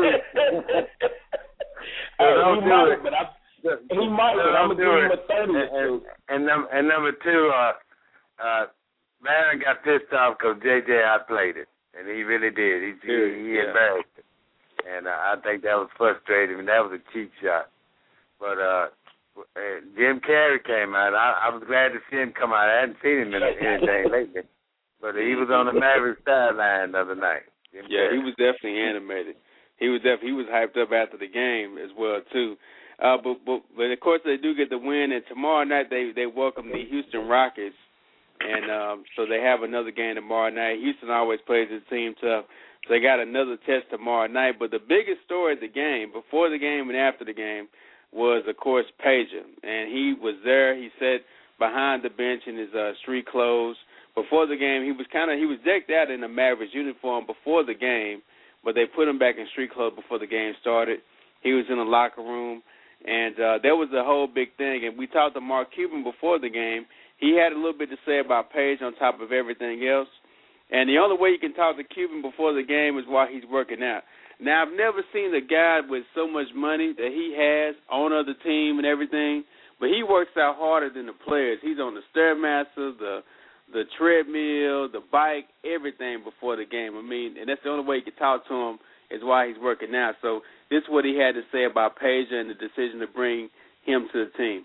uh, don't he do might, it. but I, he might, but I'm gonna give him a thirty. And, and, and, num- and number two, uh, uh, Barron got pissed off because J J outplayed it, and he really did. He he, he yeah. embarrassed it, and uh, I think that was frustrating, and that was a cheap shot. But uh, uh, Jim Carrey came out. I, I was glad to see him come out. I hadn't seen him in anything lately, but he was on the Mavericks sideline the other night. Jim Yeah, Carrey. he was definitely animated. He was definitely he was hyped up after the game as well too. Uh, but, but but of course they do get the win, and tomorrow night they they welcome the Houston Rockets, and um, so they have another game tomorrow night. Houston always plays his team tough, so they got another test tomorrow night. But the biggest story of the game, before the game and after the game, was of course Peja, and he was there. He sat behind the bench in his uh, street clothes. Before the game, he was kind of he was decked out in a Mavericks uniform before the game, but they put him back in street clothes before the game started. He was in the locker room. And uh, there was a whole big thing. And we talked to Mark Cuban before the game. He had a little bit to say about Peja on top of everything else. And the only way you can talk to Cuban before the game is while he's working out. Now, I've never seen a guy with so much money that he has, owner of the team and everything, but he works out harder than the players. He's on the Stairmaster, the the treadmill, the bike, everything before the game. I mean, and that's the only way you can talk to him is why he's working out. So this is what he had to say about Peja and the decision to bring him to the team.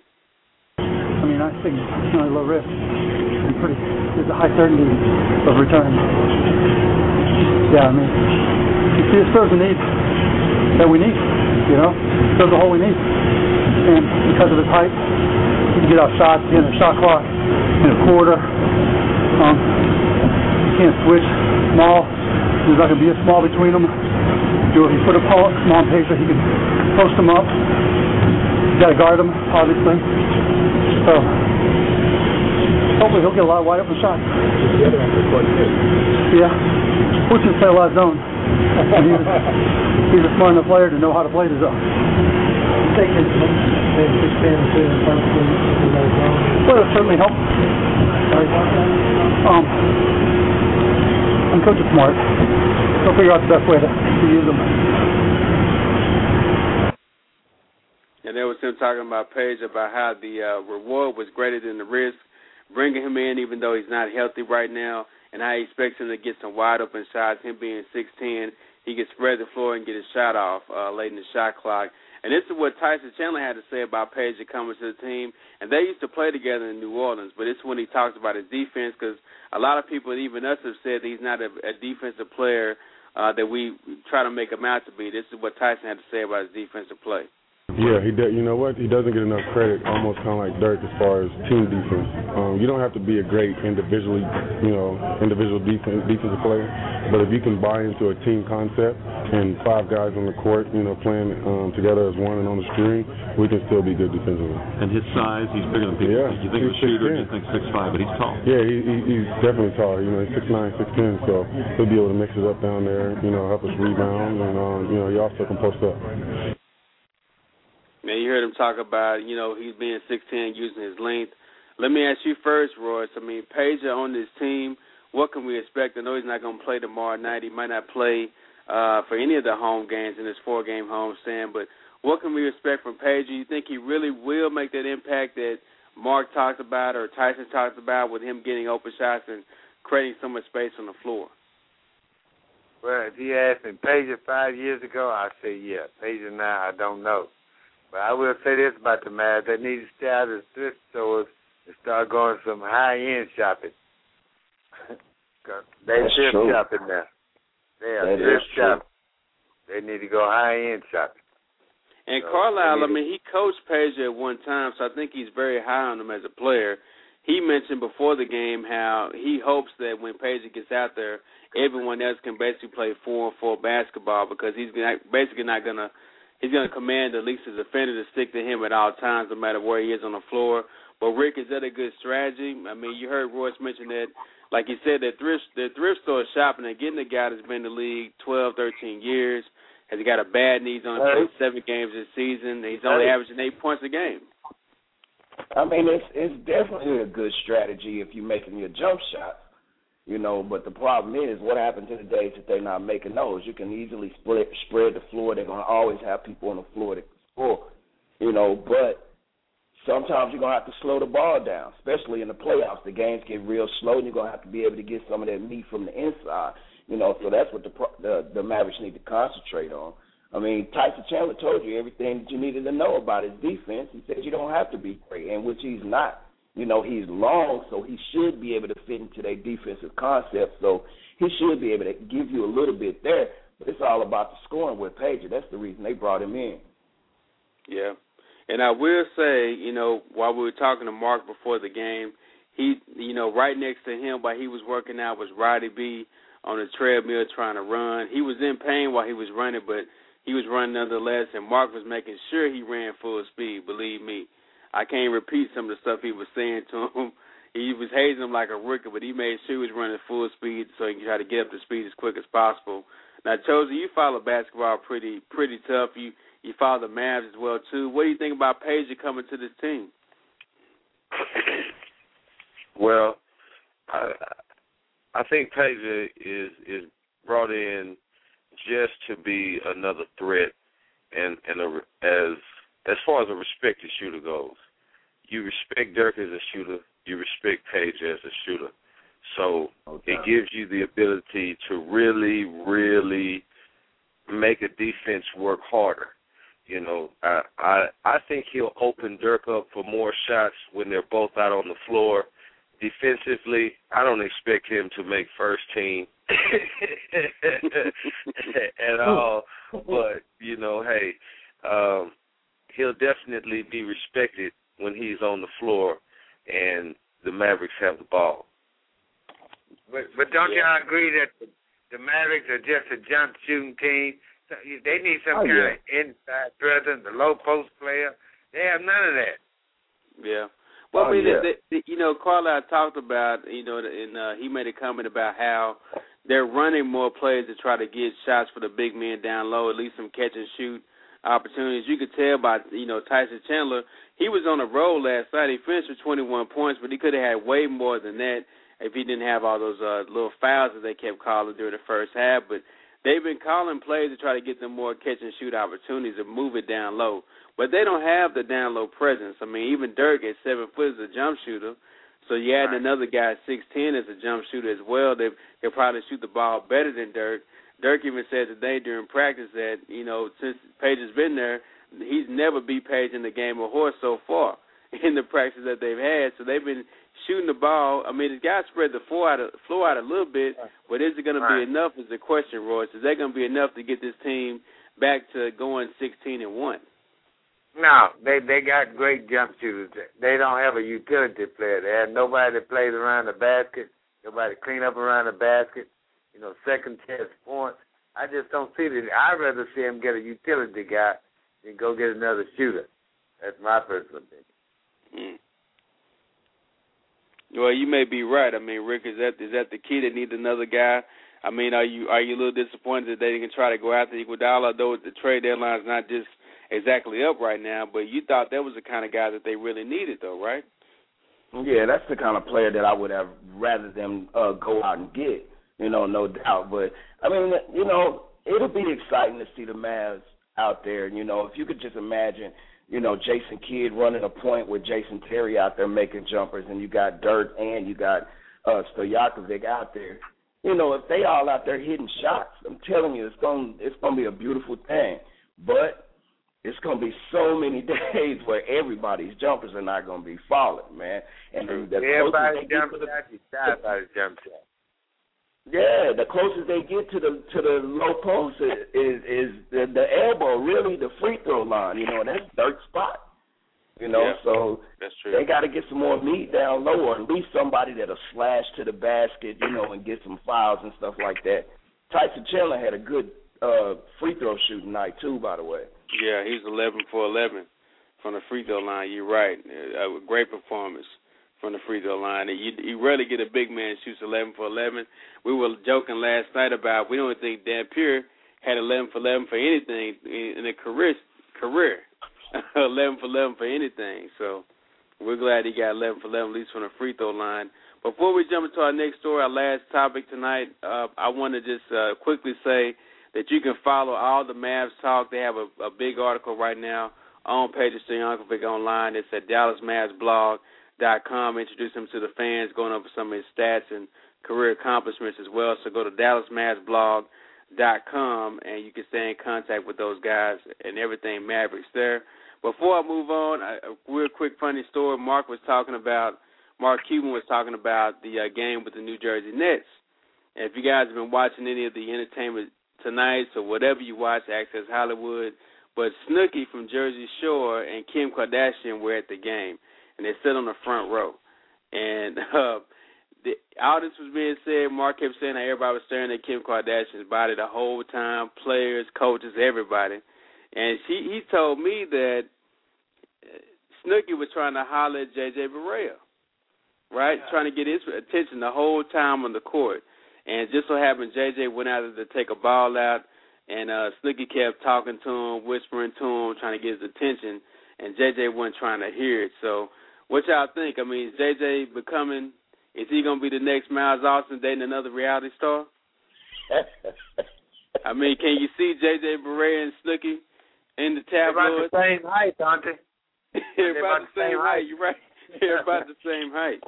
I mean, I think it's not a low risk. I'm pretty, there's a high certainty of return. Yeah, I mean, you see, it serves a need that we need, you know? It serves the hole we need. And because of his height, he can get out shots, get in a shot clock in a quarter. Um, he can't switch small. There's not going to be a small between them. If you put a small Peja, he can post him up. You got to guard him, obviously. So hopefully he'll get a lot of wide open shots. Yeah, we can play a lot of zone. He's, he's a smart enough player to know how to play the zone. You think it's expanded to the zone? Well, it certainly helps. Um, and coach is smart. He'll figure out the best way to, to use them. And there was him talking about Peja, about how the uh, reward was greater than the risk, bringing him in even though he's not healthy right now, and how he expects him to get some wide open shots. Him being six ten, he can spread the floor and get his shot off uh, late in the shot clock. And this is what Tyson Chandler had to say about Peja coming to the team. And they used to play together in New Orleans, but it's when he talks about his defense, because a lot of people, even us, have said that he's not a, a defensive player uh, that we try to make him out to be. This is what Tyson had to say about his defensive play. Yeah, he de- you know what? He doesn't get enough credit, almost kind of like Dirk as far as team defense. Um, you don't have to be a great individually, you know, individual defense defensive player, but if you can buy into a team concept and five guys on the court, you know, playing um, together as one and on the string, we can still be good defensively. And his size, he's bigger than people. Yeah, you think of a shooter, you think six five, but he's tall. Yeah, he, he, he's definitely tall. You know, he's six nine, six ten, so he'll be able to mix it up down there, you know, help us rebound, and, um, you know, he also can post up. Man, you heard him talk about, you know, he's being six ten, using his length. Let me ask you first, Royce. I mean, Peja on this team, what can we expect? I know he's not going to play tomorrow night. He might not play uh, for any of the home games in this four-game homestand, but what can we expect from Peja? You think he really will make that impact that Mark talked about or Tyson talked about with him getting open shots and creating so much space on the floor? Well, if you asked me Pager five years ago, I'd say yeah. Pager now, I don't know. But I will say this about the Mavs. They need to stay out of the thrift stores and start going some high-end shopping. They thrift true. shopping now. They are that thrift is true. shopping. They need to go high-end shopping. And So, Carlisle, they I need mean, he coached Pager at one time, so I think he's very high on him as a player. He mentioned before the game how he hopes that when Pager gets out there, everyone else can basically play four and four basketball because he's not, basically not gonna he's gonna command at least his defender to stick to him at all times, no matter where he is on the floor. But Rick, is that a good strategy? I mean, you heard Royce mention that, like he said, that thrift the thrift store shopping and getting a guy that's been in the league twelve, thirteen years. Has he got a bad knee? He's only played seven games this season. He's only averaging eight points a game. I mean, it's it's definitely a good strategy if you're making your jump shots, you know. But the problem is, what happens in the days that they're not making those? You can easily spread spread the floor. They're gonna always have people on the floor that can score, you know. But sometimes you're gonna have to slow the ball down, especially in the playoffs. The games get real slow, and you're gonna have to be able to get some of that meat from the inside, you know. So that's what the the, the Mavericks need to concentrate on. I mean, Tyson Chandler told you everything that you needed to know about his defense. He said you don't have to be great, and which he's not. You know, he's long, so he should be able to fit into their defensive concept. So he should be able to give you a little bit there. But it's all about the scoring with Pager. That's the reason they brought him in. Yeah. And I will say, you know, while we were talking to Mark before the game, he, you know, right next to him while he was working out was Roddy B on the treadmill trying to run. He was in pain while he was running, but he was running nonetheless, and Mark was making sure he ran full speed, believe me. I can't repeat some of the stuff he was saying to him. He was hazing him like a rookie, but he made sure he was running full speed so he could try to get up to speed as quick as possible. Now, Chosen, you follow basketball pretty pretty tough. You you follow the Mavs as well, too. What do you think about Pager coming to this team? Well, I, I think Pager is is brought in just to be another threat, and and a, as as far as a respected shooter goes, you respect Dirk as a shooter, you respect Pager as a shooter, so okay. It gives you the ability to really, really make a defense work harder. You know, I I, I think he'll open Dirk up for more shots when they're both out on the floor. Defensively, I don't expect him to make first team at all. But, you know, hey, um, he'll definitely be respected when he's on the floor and the Mavericks have the ball. But, but don't yeah. y'all agree that the, the Mavericks are just a jump shooting team? So they need some oh, kind yeah. of inside presence, the low post player. They have none of that. Yeah. Well, oh, I mean, yeah. the, the, you know, Carlisle talked about, you know, and uh, he made a comment about how they're running more plays to try to get shots for the big men down low, at least some catch and shoot opportunities. You could tell by, you know, Tyson Chandler, he was on a roll last night. He finished with twenty-one points, but he could have had way more than that if he didn't have all those uh, little fouls that they kept calling during the first half. But they've been calling plays to try to get them more catch and shoot opportunities and move it down low. But they don't have the down low presence. I mean, even Dirk at seven foot is a jump shooter. So you add right. another guy at six ten as a jump shooter as well. They they'll probably shoot the ball better than Dirk. Dirk even said today during practice that, you know, since Page has been there, he's never beat Page in the game of horse so far in the practice that they've had. So they've been shooting the ball. I mean, the guy spread the floor out, of, floor out a little bit, but is it going right. to be enough is the question, Royce. Is that going to be enough to get this team back to going sixteen and one? No, they they got great jump shooters. They don't have a utility player. They have nobody that plays around the basket, nobody to clean up around the basket, you know, second chance points. I just don't see that. I'd rather see him get a utility guy than go get another shooter. That's my personal opinion. Mm. Well, you may be right. I mean, Rick, is that is that the key? They need another guy. I mean, are you are you a little disappointed that they didn't try to go after Iguodala, though the trade deadline is not just exactly up right now, but you thought that was the kind of guy that they really needed, though, right? Yeah, that's the kind of player that I would have rather them uh, go out and get, you know, no doubt. But, I mean, you know, it'll be exciting to see the Mavs out there. You know, if you could just imagine, you know, Jason Kidd running a point with Jason Terry out there making jumpers, and you got Dirk and you got uh, Stojakovic out there. you know, if they all out there hitting shots, I'm telling you, it's going it's going to be a beautiful thing. But it's going to be so many days where everybody's jumpers are not going to be falling, man. And the everybody's jump shot, you die by the jump shot. Yeah, the closest they get to the to the low post is is, is the, the elbow, really the free throw line. You know, and that's dirt spot. You know, yeah, so that's true. They got to get some more meat down low, or at least somebody that'll slash to the basket, you know, and get some fouls and stuff like that. Tyson Chandler had a good uh, free throw shooting night too, by the way. Yeah, he's eleven for eleven from the free throw line. You're right, a great performance from the free throw line. And you, you rarely get a big man shoots eleven for eleven. We were joking last night about we don't think Dan Pierre had eleven for eleven for anything in a career. career. eleven for eleven for anything. So we're glad he got eleven for eleven, at least from the free throw line. Before we jump into our next story, our last topic tonight, uh, I want to just uh, quickly say that you can follow all the Mavs talk. They have a, a big article right now on Page of Stoyankovic online. It's at Dallas Mavs Blog dot com. Introduce him to the fans, going over some of his stats and career accomplishments as well. So go to Dallas Mavs Blog dot com and you can stay in contact with those guys and everything Mavericks there. Before I move on, a real quick funny story. Mark was talking about, Mark Cuban was talking about the uh, game with the New Jersey Nets. And if you guys have been watching any of the Entertainment Tonight or whatever you watch, Access Hollywood, but Snooki from Jersey Shore and Kim Kardashian were at the game, and they sat on the front row. And uh, the, all this was being said, Mark kept saying that everybody was staring at Kim Kardashian's body the whole time, players, coaches, everybody. And she, he told me that Snooki was trying to holler at J J Barea, right, yeah. trying to get his attention the whole time on the court. And just so happened J J went out to take a ball out, and uh, Snooki kept talking to him, whispering to him, trying to get his attention, and J J wasn't trying to hear it. So what y'all think? I mean, is J J becoming, is he going to be the next Miles Austin dating another reality star? I mean, can you see J J Barea and Snooki in the tabloids? They're about the same height, aren't they? They're about the same height. You're right. They're about the same height.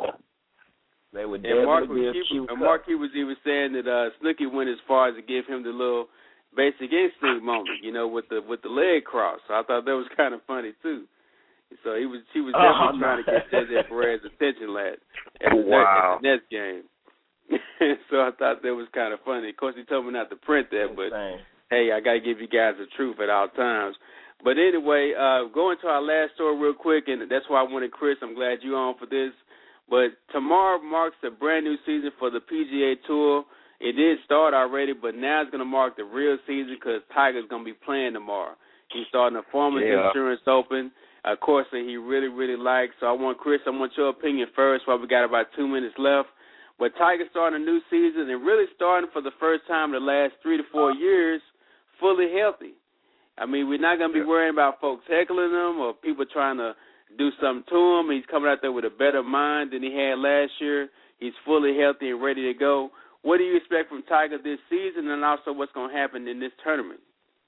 They would and Mark, be a was, and Mark he was even saying that uh, Snooki went as far as to give him the little Basic Instinct moment, you know, with the with the leg cross. So I thought that was kind of funny too. So he was she was definitely oh, trying to get J J Barea's attention at, at, the, wow. at the Nets game. So I thought that was kind of funny. Of course, he told me not to print that, but hey, I got to give you guys the truth at all times. But anyway, uh, going to our last story real quick, and that's why I wanted Chris. I'm glad you're on for this. But tomorrow marks a brand new season for the P G A Tour. It did start already, but now it's going to mark the real season because Tiger's going to be playing tomorrow. He's starting a Farmers yeah. Insurance Open, a course that he really, really likes. So I want, Chris, I want your opinion first while we got about two minutes left. But Tiger's starting a new season and really starting for the first time in the last three to four years fully healthy. I mean, we're not going to be worrying about folks heckling him or people trying to do something to him. He's coming out there with a better mind than he had last year. He's fully healthy and ready to go. What do you expect from Tiger this season, and also what's going to happen in this tournament?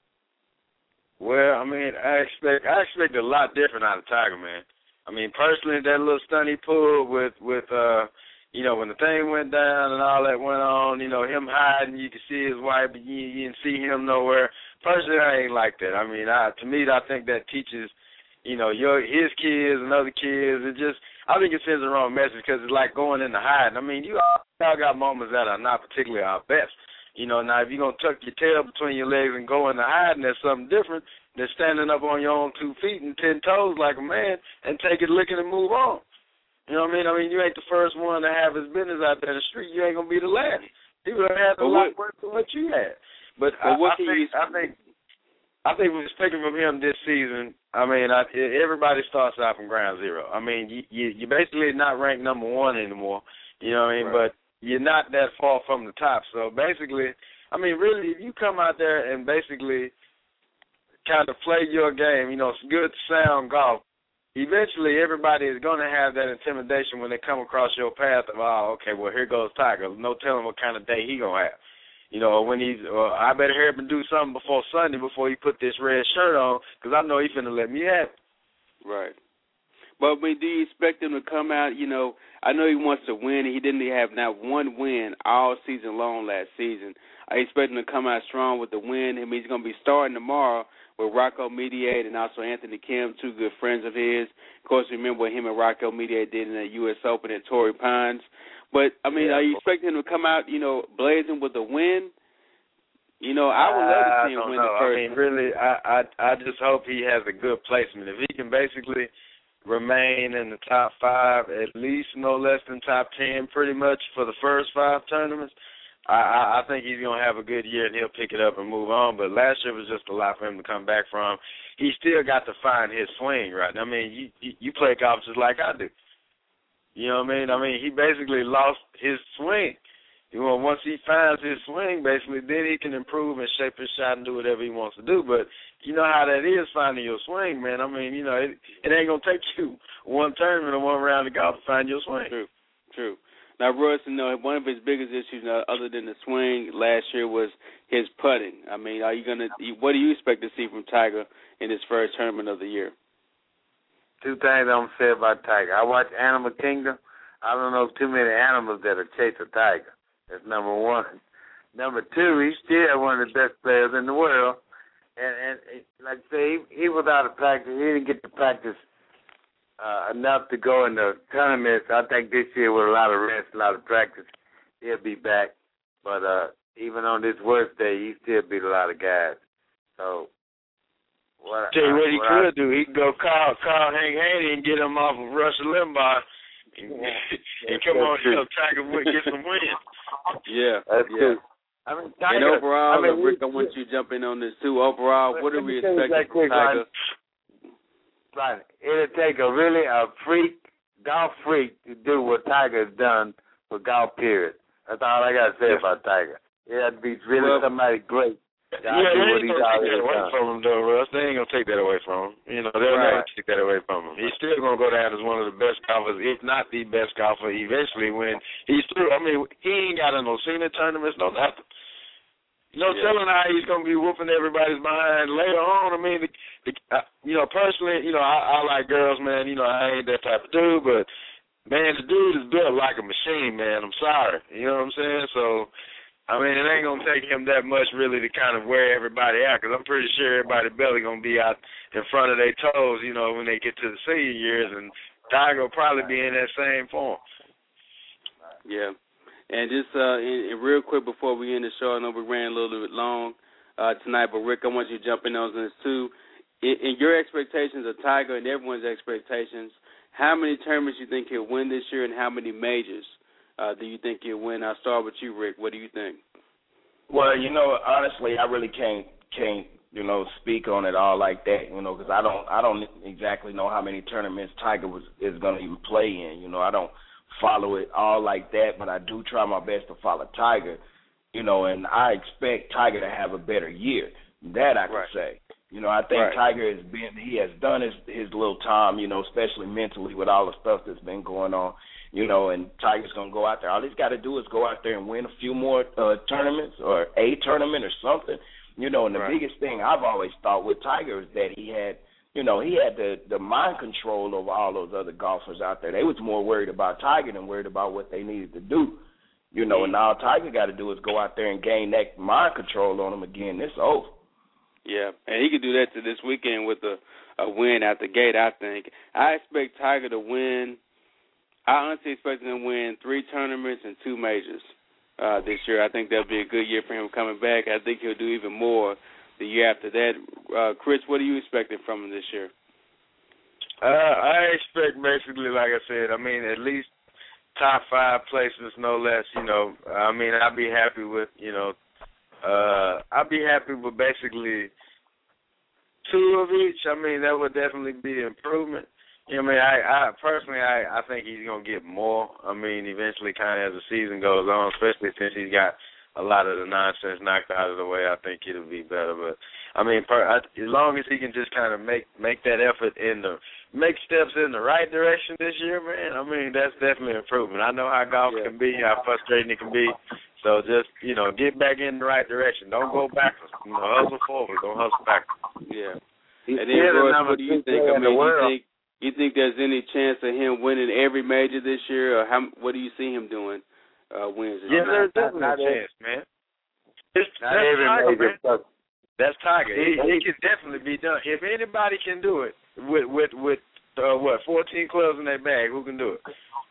Well, I mean, I expect I expect a lot different out of Tiger, man. I mean, personally, that little stunt he pulled with with uh, you know, when the thing went down and all that went on, you know, him hiding, you could see his wife, but you, you didn't see him nowhere. Personally, I ain't like that. I mean, I, to me, I think that teaches, you know, your his kids and other kids. It just, I think it sends the wrong message because it's like going into hiding. I mean, you all got moments that are not particularly our best. You know, now if you're going to tuck your tail between your legs and go into hiding, that's something different than standing up on your own two feet and ten toes like a man and take it licking and move on. You know what I mean? I mean, you ain't the first one to have his business out there in the street. You ain't going to be the last. People have had a lot worse than what you had. But I, I, think, I think I think we're expecting from him this season, I mean, I, everybody starts out from ground zero. I mean, you, you, you're basically not ranked number one anymore. You know what I mean? Right. But you're not that far from the top. So basically, I mean, really, if you come out there and basically kind of play your game, you know, it's good sound golf, eventually everybody is going to have that intimidation when they come across your path of, oh, okay, well, here goes Tiger. No telling what kind of day he going to have. You know, when he's, well, I better hear him do something before Sunday before he put this red shirt on because I know he's finna let me have it. Right. But I mean, do you expect him to come out? You know, I know he wants to win. He didn't have not one win all season long last season. I expect him to come out strong with the win. I mean, he's going to be starting tomorrow with Rocco Mediate and also Anthony Kim, two good friends of his. Of course, remember what him and Rocco Mediate did in the U S Open at Torrey Pines. But, I mean, yeah. are you expecting him to come out, you know, blazing with a win? You know, I would love to see him I don't win know. the first. I mean, really, I, I I just hope he has a good placement. If he can basically remain in the top five, at least no less than top ten, pretty much for the first five tournaments, I, I, I think he's gonna have a good year and he'll pick it up and move on. But last year was just a lot for him to come back from. He still got to find his swing right. I mean, you you, you play golf just like I do. You know what I mean? I mean, he basically lost his swing. You know, once he finds his swing, basically, then he can improve and shape his shot and do whatever he wants to do. But you know how that is, finding your swing, man. I mean, you know, it, it ain't going to take you one tournament or one round of golf to find your swing. True, true. Now, Royce, you know, one of his biggest issues, uh, other than the swing, last year was his putting. I mean, are you going to? What do you expect to see from Tiger in his first tournament of the year? Two things I'm going to say about Tiger. I watch Animal Kingdom. I don't know too many animals that will chase a tiger. That's number one. Number two, he's still one of the best players in the world. And, and like I say, he, he was out of practice. He didn't get to practice uh, enough to go in the tournaments. I think this year with a lot of rest, a lot of practice, he'll be back. But uh, even on this worst day, he still beat a lot of guys. So, what Tell you what, what he I, could do. He could go call, call Hank Haney and get him off of Rush Limbaugh and, yeah, and come on, you know, Tiger Woods get some wins. Yeah, that's yeah. good. I mean, Tiger, and overall, I mean, Rick, I want you to jump in on this too. Overall, what are we expecting like from Tiger? Right. It'll take a really a freak, golf freak to do what Tiger's done for golf, period. That's all I got to say yeah. about Tiger. It had to be really well, somebody great. Yeah, they ain't going to take that away from him, though, Russ. They ain't going to take that away from him. You know, they'll right. never take that away from him. He's still going to go down as one of the best golfers, if not the best golfer, eventually when he's through. I mean, he ain't got in no senior tournaments, no nothing. No yeah. telling how he's going to be whooping everybody's behind later on. I mean, the, the, uh, you know, personally, you know, I, I like girls, man. You know, I ain't that type of dude, but, man, the dude is built like a machine, man. I'm sorry. You know what I'm saying? So, I mean, it ain't going to take him that much really to kind of wear everybody out, because I'm pretty sure everybody belly going to be out in front of their toes, you know, when they get to the senior years, and Tiger will probably be in that same form. Yeah. And just uh, in, in real quick before we end the show, I know we ran a little bit long uh, tonight, but Rick, I want you to jump in on this too. In, in your expectations of Tiger and everyone's expectations, how many tournaments you think he'll win this year, and how many majors Uh, do you think he'll win? I'll start with you, Rick. What do you think? Well, you know, honestly, I really can't can't you know speak on it all like that, you know, because I don't I don't exactly know how many tournaments Tiger was is going to even play in. You know, I don't follow it all like that, but I do try my best to follow Tiger. You know, and I expect Tiger to have a better year. That I can right. say. You know, I think right. Tiger has been he has done his his little time. You know, especially mentally with all the stuff that's been going on. You know, and Tiger's going to go out there. All he's got to do is go out there and win a few more uh, tournaments or a tournament or something. You know, and the right. biggest thing I've always thought with Tiger is that he had, you know, he had the, the mind control over all those other golfers out there. They was more worried about Tiger than worried about what they needed to do. You know, and all Tiger got to do is go out there and gain that mind control on him again. It's over. Yeah, and he could do that to this weekend with a, a win out the gate, I think. I expect Tiger to win. I honestly expect him to win three tournaments and two majors uh, this year. I think that'll be a good year for him coming back. I think he'll do even more the year after that. Uh, Chris, what are you expecting from him this year? Uh, I expect basically, like I said, I mean, at least top five placements, no less. You know, I mean, I'd be happy with, you know, uh, I'd be happy with basically two of each. I mean, that would definitely be an improvement. You know, I mean, I, I personally, I, I think he's gonna get more. I mean, eventually, kind of as the season goes on, especially since he's got a lot of the nonsense knocked out of the way. I think it'll be better. But I mean, per, I, as long as he can just kind of make make that effort in the make steps in the right direction this year, man. I mean, that's definitely an improvement. I know how golf yeah. can be, how frustrating it can be. So just you know, get back in the right direction. Don't go backwards. You know, hustle forward. Don't hustle backwards. Yeah. He's and then, Royce, what do you think? I mean, do you think You think there's any chance of him winning every major this year, or how? What do you see him doing? Uh, wins this yeah, year? there's definitely a chance, man. It's, Not that's every Tiger, major man. stuff. That's Tiger. It, it can definitely be done. If anybody can do it with with with uh, what fourteen clubs in their bag, who can do it?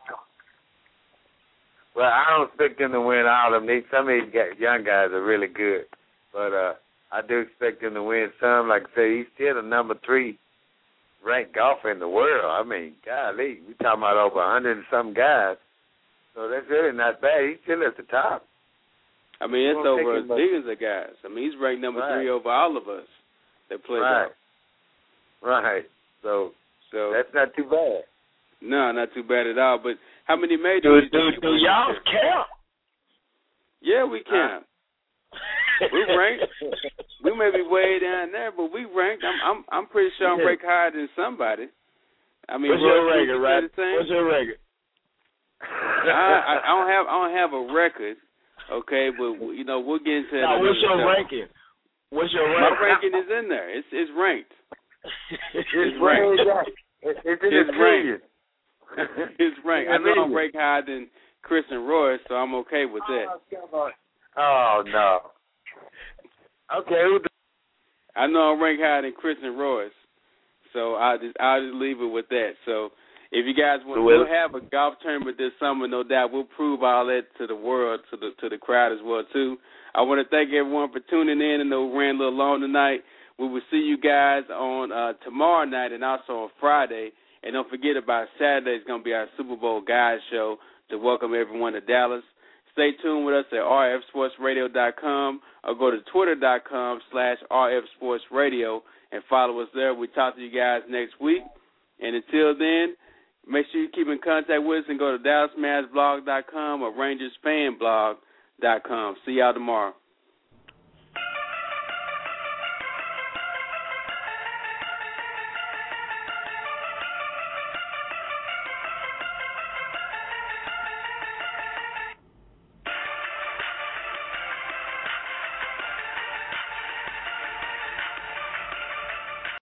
Well, I don't expect them to win all of them. These, some of these guys, young guys are really good, but uh, I do expect them to win some. Like I say, he's still the number three ranked golfer in the world. I mean, golly, we talking about over a hundred and some guys, so that's really not bad. He's still at the top. I mean, it's Won't over take him much. millions of guys. I mean, he's ranked number Right. three over all of us that play Right. golf. Right. So, So that's not too bad. no, not too bad at all. But how many majors? Do, you do, think he do wins y'all this year? count? Yeah, we count. We rank. We may be way down there, but we ranked. I'm I'm I'm pretty sure I'm Yeah. ranked higher than somebody. I mean, What's your Roy, record, you right? say the same? What's your record? I, I, I don't have I don't have a record, okay, but you know we'll get into that. Now, what's your another show. ranking? What's your My ranking? ranking is in there. It's it's ranked. It's It's ranked. It's, it's in It's the trillion. It's ranked. I know I'm ranked higher than Chris and Roy, so I'm okay with that. Oh, come on. Oh, no. Okay, who do- I know I'm ranked higher than Chris and Royce, so I'll just I'll just leave it with that. So if you guys want, Well- we'll have a golf tournament this summer, no doubt. We'll prove all that to the world, to the to the crowd as well too. I want to thank everyone for tuning in. I know we ran a little long tonight. We will see you guys on uh, tomorrow night and also on Friday. And don't forget about Saturday. It's going to be our Super Bowl Guys show to welcome everyone to Dallas. Stay tuned with us at r f sports radio dot com or go to twitter dot com slash r f sports radio and follow us there. We'll talk to you guys next week. And until then, make sure you keep in contact with us and go to dallas mavs blog dot com or rangers fan blog dot com. See y'all tomorrow.